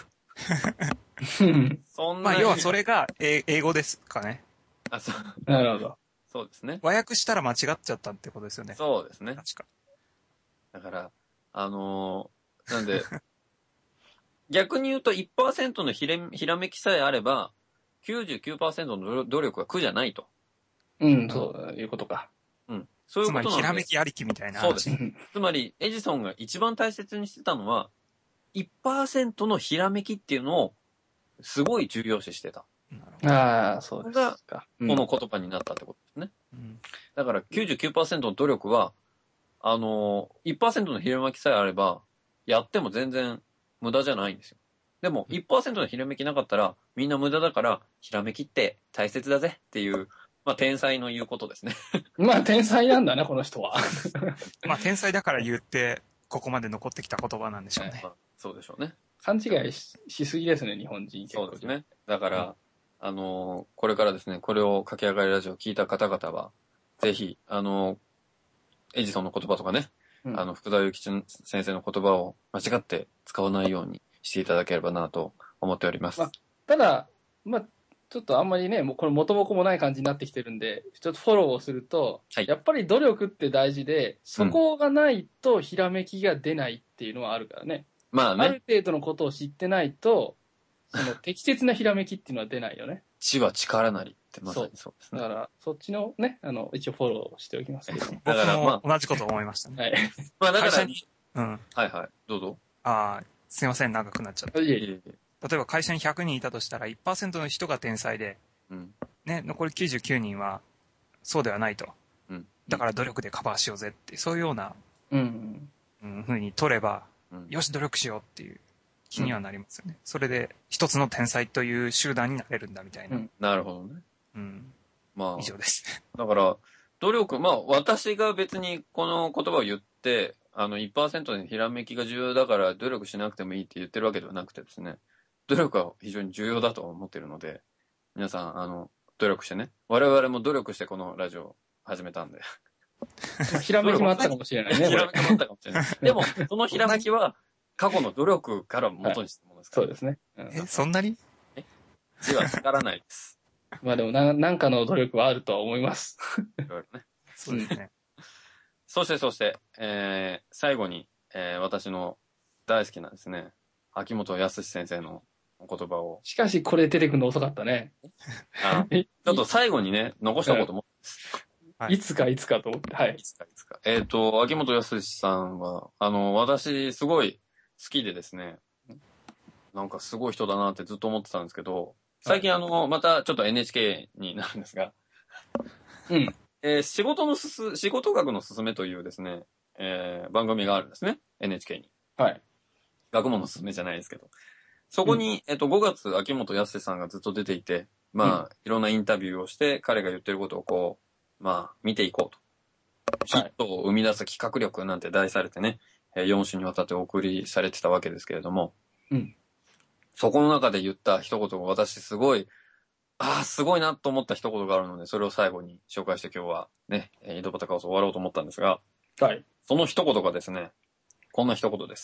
そんな。 まあ、要はそれが英英語ですかね。 あ、そう。 なるほど。 そうですね。 和訳したら間違っちゃったってことですよね。 そうですね。 確か。 だから、あのーなんで、逆に言うと いちパーセント のひれひらめきさえあれば、きゅうじゅうきゅうパーセント の努力は苦じゃないと。 うん、そういうことか。 うん。そういうつまり、 ことなんでひらめきありきみたいなそうです話。 つまり、エジソンが一番大切にしてたのは、いちパーセント のひらめきっていうのを、すごい重要視してた。 なるほどああ、そうですか。 この言葉になったってことですね。 うんだから きゅうじゅうきゅうパーセント の努力は、あのー、いちパーセント のひらめきさえあれば、やっても全然無駄じゃないんですよ。でも いちパーセント のひらめきなかったら、みんな無駄だから、ひらめきって大切だぜっていう、まあ天才の言うことですね。 まあ、天才なんだね、この人は。 まあ、天才だから言って、ここまで残ってきた言葉なんでしょうね。 まあそうでしょうね。 勘違いししすぎですね、日本人。 そうです。ね。だから、あのーこれからですね、これを駆け上がりラジオを聞いた方々は、ぜひ、あのーエジソンの言葉とかね、 うんあの、福田諭吉先生の言葉を間違って使わないようにしていただければなと思っております。 まあただ、まあ、ちょっとあんまりね、もうこれ元も子もない感じになってきてるんで、ちょっとフォローをすると、 はいやっぱり努力って大事で、そこがないとひらめきが出ないっていうのはあるからね。 まあね、 ある程度のことを知ってないと、その適切なひらめきっていうのは出ないよね。 知は力なりってまさにそうですね。 だから、そっちのね、あの、一応フォローしておきますけども。 僕だからまも同じこと思いましたね。 はい。 まあだから、 会社に、うん。 はいはい、どうぞ。 ああ、すいません、長くなっちゃった。 いえいえいえいえ例えば会社にひゃくにんいたとしたら、いちパーセント の人が天才で、 うん。 ね、残りきゅうじゅうきゅうにんは、そうではないと。 うん。 だから努力でカバーしようぜって、そういうような、 うん。 うん、風に取れば、 うんよし、努力しようっていう気にはなりますよね。うん、それで、一つの天才という集団になれるんだみたいな。うん、 なるほどね。 うん。 まあ。 以上です。 だから、努力、まあ、私が別にこの言葉を言って、あの、いちパーセント でひらめきが重要だから努力しなくてもいいって言ってるわけではなくてですね、努力は非常に重要だと思っているので、皆さん、あの、努力してね。我々も努力してこのラジオを始めたんで。 ひらめきもあったかもしれないね。 ひらめきもあったかもしれない。でも、そのひらめきは、過去の努力から元にしたものですから、 はい、そうですね。 うん、え、そんなにえ字は力ないです。 まあでもな、なんかの努力はあるとは思います。 いろいろね。 そうですね。 そして、そして、えー、最後に、えー、私の大好きなですね、秋元康先生のお言葉を。 しかし、これ出てくるの遅かったね。 あちょっと最後にね、残したことも、 はい、いつかいつかと思って、はい。 いつかいつか。えっ、ー、と、秋元康さんは、あの、私、すごい好きでですね、なんかすごい人だなってずっと思ってたんですけど、最近あの、またちょっと エヌエイチケー になるんですが、 うん。 えー、仕事のすす、仕事学のすすめというですね、えー、番組があるんですね。エヌエイチケー に。 はい。 学問のすすめじゃないですけど。そこに、うん、えっと、ごがつ、秋元康さんがずっと出ていて、まあ、うん、いろんなインタビューをして、彼が言ってることをこう、まあ、見ていこうと。ヒットを生み出す企画力なんて題されてね、よん週にわたってお送りされてたわけですけれども、 うん。 そこの中で言った一言が私すごい、ああ、すごいなと思った一言があるので、それを最後に紹介して今日はね、井戸端カオス終わろうと思ったんですが、 はい。 その一言がですね、こんな一言です。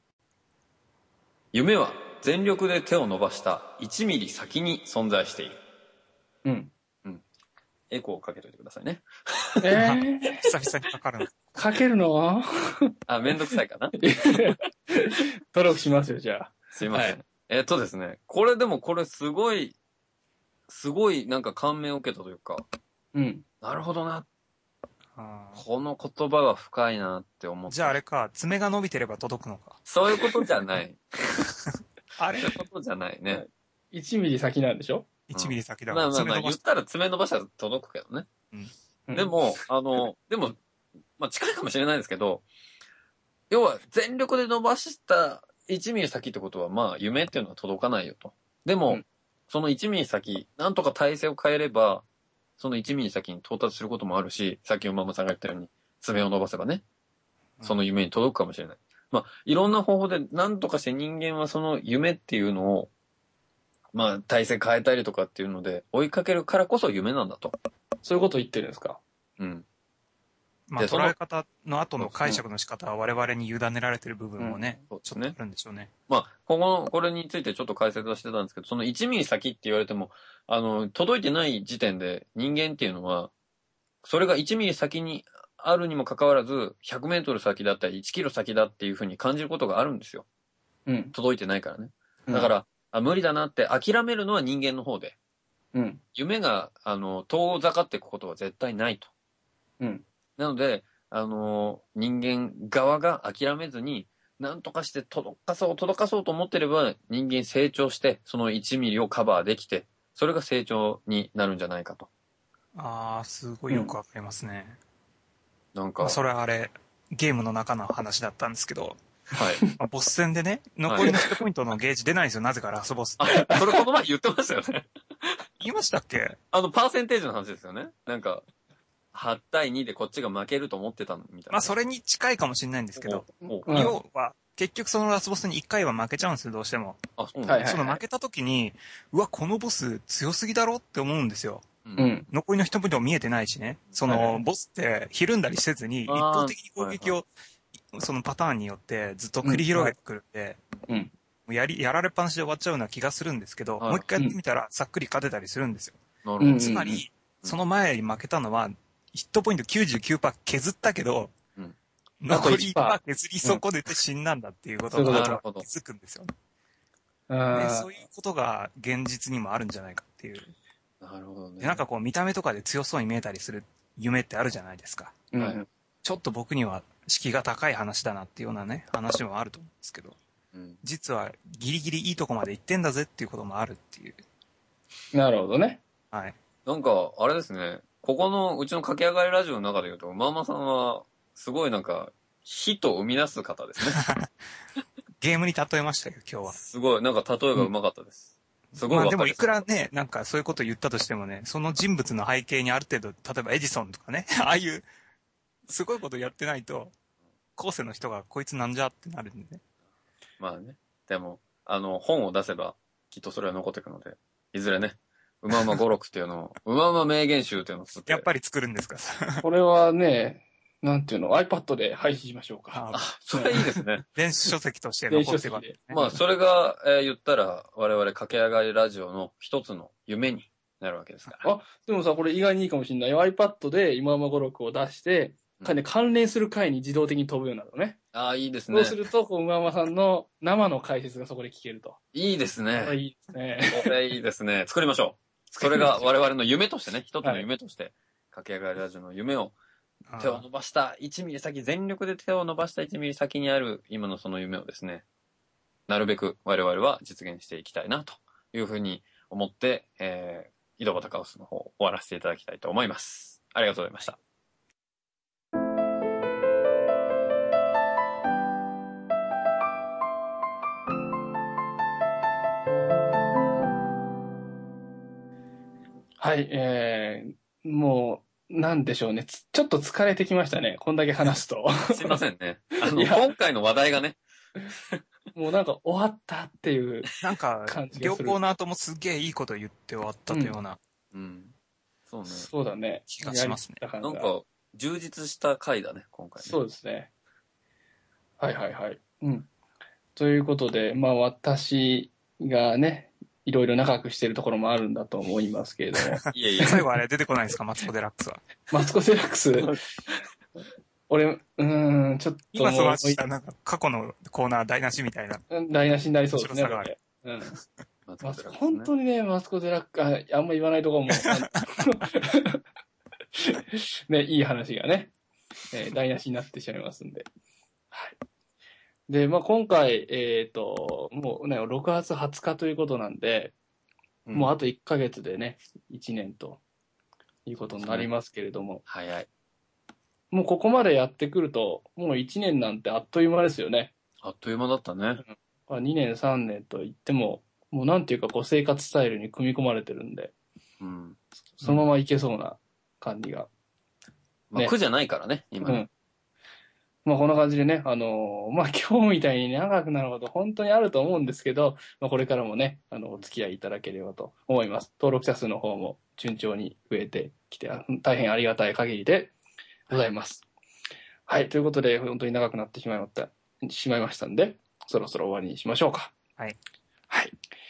夢は全力で手を伸ばしたいちミリ先に存在している。 うん。 うん。エコーをかけといてくださいね。 えー、 久々にかかるの。 かけるのあ、めんどくさいかな。 登録しますよ、じゃあ。 すいません。はい、えっとですね、これでもこれすごい、すごいなんか感銘を受けたというか、 うん。 なるほどな。 あこの言葉は深いなって思って。 じゃああれか、爪が伸びてれば届くのか。 そういうことじゃない。 あれそういうことじゃないね。 いちミリ先なんでしょ ?いち ミリ先だから、うん。まあまあまあ、言ったら爪伸ばしたら届くけどね。うん。でも、あの、でも、まあ近いかもしれないですけど、要は全力で伸ばしたいちミリ先ってことは、まあ夢っていうのは届かないよと。でも、うん、そのいちミリ先、なんとか体勢を変えれば、そのいちミリ先に到達することもあるし、さっき馬場さんが言ったように、爪を伸ばせばね、その夢に届くかもしれない。うん、まあ、いろんな方法で何とかして人間はその夢っていうのを、まあ、体勢変えたりとかっていうので、追いかけるからこそ夢なんだと。 そういうことを言ってるんですか？ うん。 まあ、捉え方の後の解釈の仕方は我々に委ねられてる部分もね、うん、ちょっとあるんでしょうね。 まあ、ここ、これについてちょっと解説はしてたんですけど、そのいちミリ先って言われても、あの、届いてない時点で人間っていうのは、それがいちミリ先にあるにもかかわらず、ひゃくメートル先だったりいちキロ先だっていうふうに感じることがあるんですよ。 うん。 届いてないからね。だから、うん、あ、無理だなって諦めるのは人間の方で。 うん。 夢が、あの、遠ざかっていくことは絶対ないと。 うん。 なので、あの、人間側が諦めずに、何とかして届かそう、届かそうと思ってれば、人間成長して、そのいちミリをカバーできて、それが成長になるんじゃないかと。 ああ、すごいよくわかりますね。 うん、なんか。 まあ、それはあれ、ゲームの中の話だったんですけど、 はい。 まあ、ボス戦でね、残りのヒットポイントのゲージ出ないんですよ、なぜかラスボスって。あ、それこの前言ってましたよね。 言いましたっけ？ あの、パーセンテージの話ですよね。なんか、はち対にでこっちが負けると思ってたのみたいな。 まあ、それに近いかもしれないんですけど、要は、結局そのラスボスにいっかいは負けちゃうんですよ、どうしても。 あ、そうなんです。その負けた時に、うわ、このボス強すぎだろって思うんですよ。 うん。 残りのヒットポイントも見えてないしね。その、ボスってひるんだりせずに、一方的に攻撃を、そのパターンによってずっと繰り広げてくるんで、 うん。 やり、やられっぱなしで終わっちゃうような気がするんですけど、もう一回やってみたらさっくり勝てたりするんですよ。 なるほど。 つまり、その前に負けたのは、ヒットポイント きゅうじゅうきゅうパーセント 削ったけど、うん、残り いちパーセント 削り損ねて死んだんだっていうことが気づくんですよね。でそういうことが現実にもあるんじゃないかっていう。 なるほどね。 でなんかこう見た目とかで強そうに見えたりする夢ってあるじゃないですか。 うん、 ちょっと僕には敷居が高い話だなっていうようなね、話もあると思うんですけど、うん、実はギリギリいいとこまで行ってんだぜっていうこともあるっていう。 なるほどね。 はい。 なんか、あれですね。ここのうちの駆け上がりラジオの中で言うと、マーマさんは、すごいなんか、火と生み出す方ですね。 ゲームに例えましたよ、今日は。 すごい、なんか例えがうまかったです。すごいまあわかりやすい。 でもいくらね、なんかそういうこと言ったとしてもね、その人物の背景にある程度、例えばエジソンとかね、ああいう、すごいことやってないと、後世の人がこいつなんじゃってなるんでね。 まあね。でも、あの、本を出せば、きっとそれは残っていくので、いずれね、うまうま語録っていうのを、うまうま名言集っていうのを作って。 やっぱり作るんですか？ これはね、なんていうの、iPad で配信しましょうか。 ああ、それいいですね。 電子書籍として電残ってば、 子書籍で。 まあ、それが、えー言ったら、我々駆け上がりラジオの一つの夢になるわけですから。 あ、でもさ、これ意外にいいかもしれないよ。iPad で今ま語録を出して、かね、関連する回に自動的に飛ぶようになるのね。 ああ、いいですねそう。すると、こう、馬間さんの生の解説がそこで聞けると。 いいですこれね。 いいですね。 これいいですね。作りましょう。それが我々の夢としてね、一つの夢として、駆け上がりラジオの夢を、手を伸ばしたいちミリ先、全力で手を伸ばしたいちミリ先にある今のその夢をですね、なるべく我々は実現していきたいなというふうに思って、えー、井戸端カオスの方終わらせていただきたいと思います。ありがとうございました。 はい、えー、もう、なんでしょうね。つちょっと疲れてきましたね。こんだけ話すと。 すいませんね。あの、 いや今回の話題がね、 もうなんか終わったっていう。 なんか感、じが両するコーナーともすげえいいこと言って終わったというようなうん。そうね。 そうだね。 気がしますね。 やりきった感がなんか、充実した回だね、今回ね。 そうですね。はいはいはい。うん。ということで、まあ私がね、いろいろ仲良くしてるところもあるんだと思いますけれども。 いえいえ。 最後あれ出てこないですか、マツコ・デラックスは。 マツコ・デラックス、俺、うーん、ちょっと今もう、 そうしたなんか過去のコーナー台無しみたいな。 台無しになりそうですね、 面白さがあこれ。うん。 マツコマツデラックスね本当にね、マツコ・デラックス、ああんま言わないとこも、ね、いい話がね、えー台無しになってしまいますんで。はい。で、まあ今回、えっ、と、もうね、ろくがつはつかということなんで、 うんもうあといっかげつでね、いちねんということになりますけれども、 早い。 もうここまでやってくると、もういちねんなんてあっという間ですよね。 あっという間だったね。 まあにねん、さんねんと言っても、もうなんていうかこう生活スタイルに組み込まれてるんで、 うん。 そのままいけそうな感じが。 まあ、 ね苦じゃないからね、今ね。 うん。まあこんな感じでね、あのーまあ今日みたいに長くなること本当にあると思うんですけど、まあこれからもね、あの、お付き合いいただければと思います。登録者数の方も順調に増えてきて、あ大変ありがたい限りでございます。はい、ということで本当に長くなってしまいました、しまいましたんで、そろそろ終わりにしましょうか。 はい。 はい。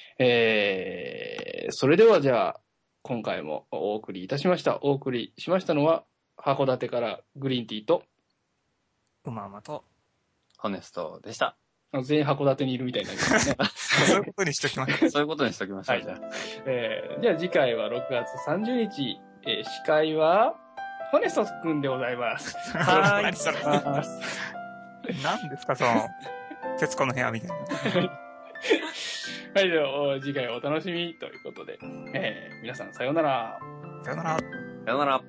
えー、それではじゃあ、今回もお送りいたしました。お送りしましたのは、函館からグリーンティーと、 うまうまと。 ホネストでした。 あの全員函館にいるみたいになりますね。 そういうことにしときましょう。 そういうことにしときましょう、 はいじゃあ。 えー、じゃあ次回はろくがつさんじゅうにち、えー、司会は、ホネスト君でございます。 はーい。 よろしくお願いします。 何ですか、その、徹子の部屋みたいな。 はい、では次回お楽しみということで、えー、皆さんさようなら。 さよなら。 さよなら。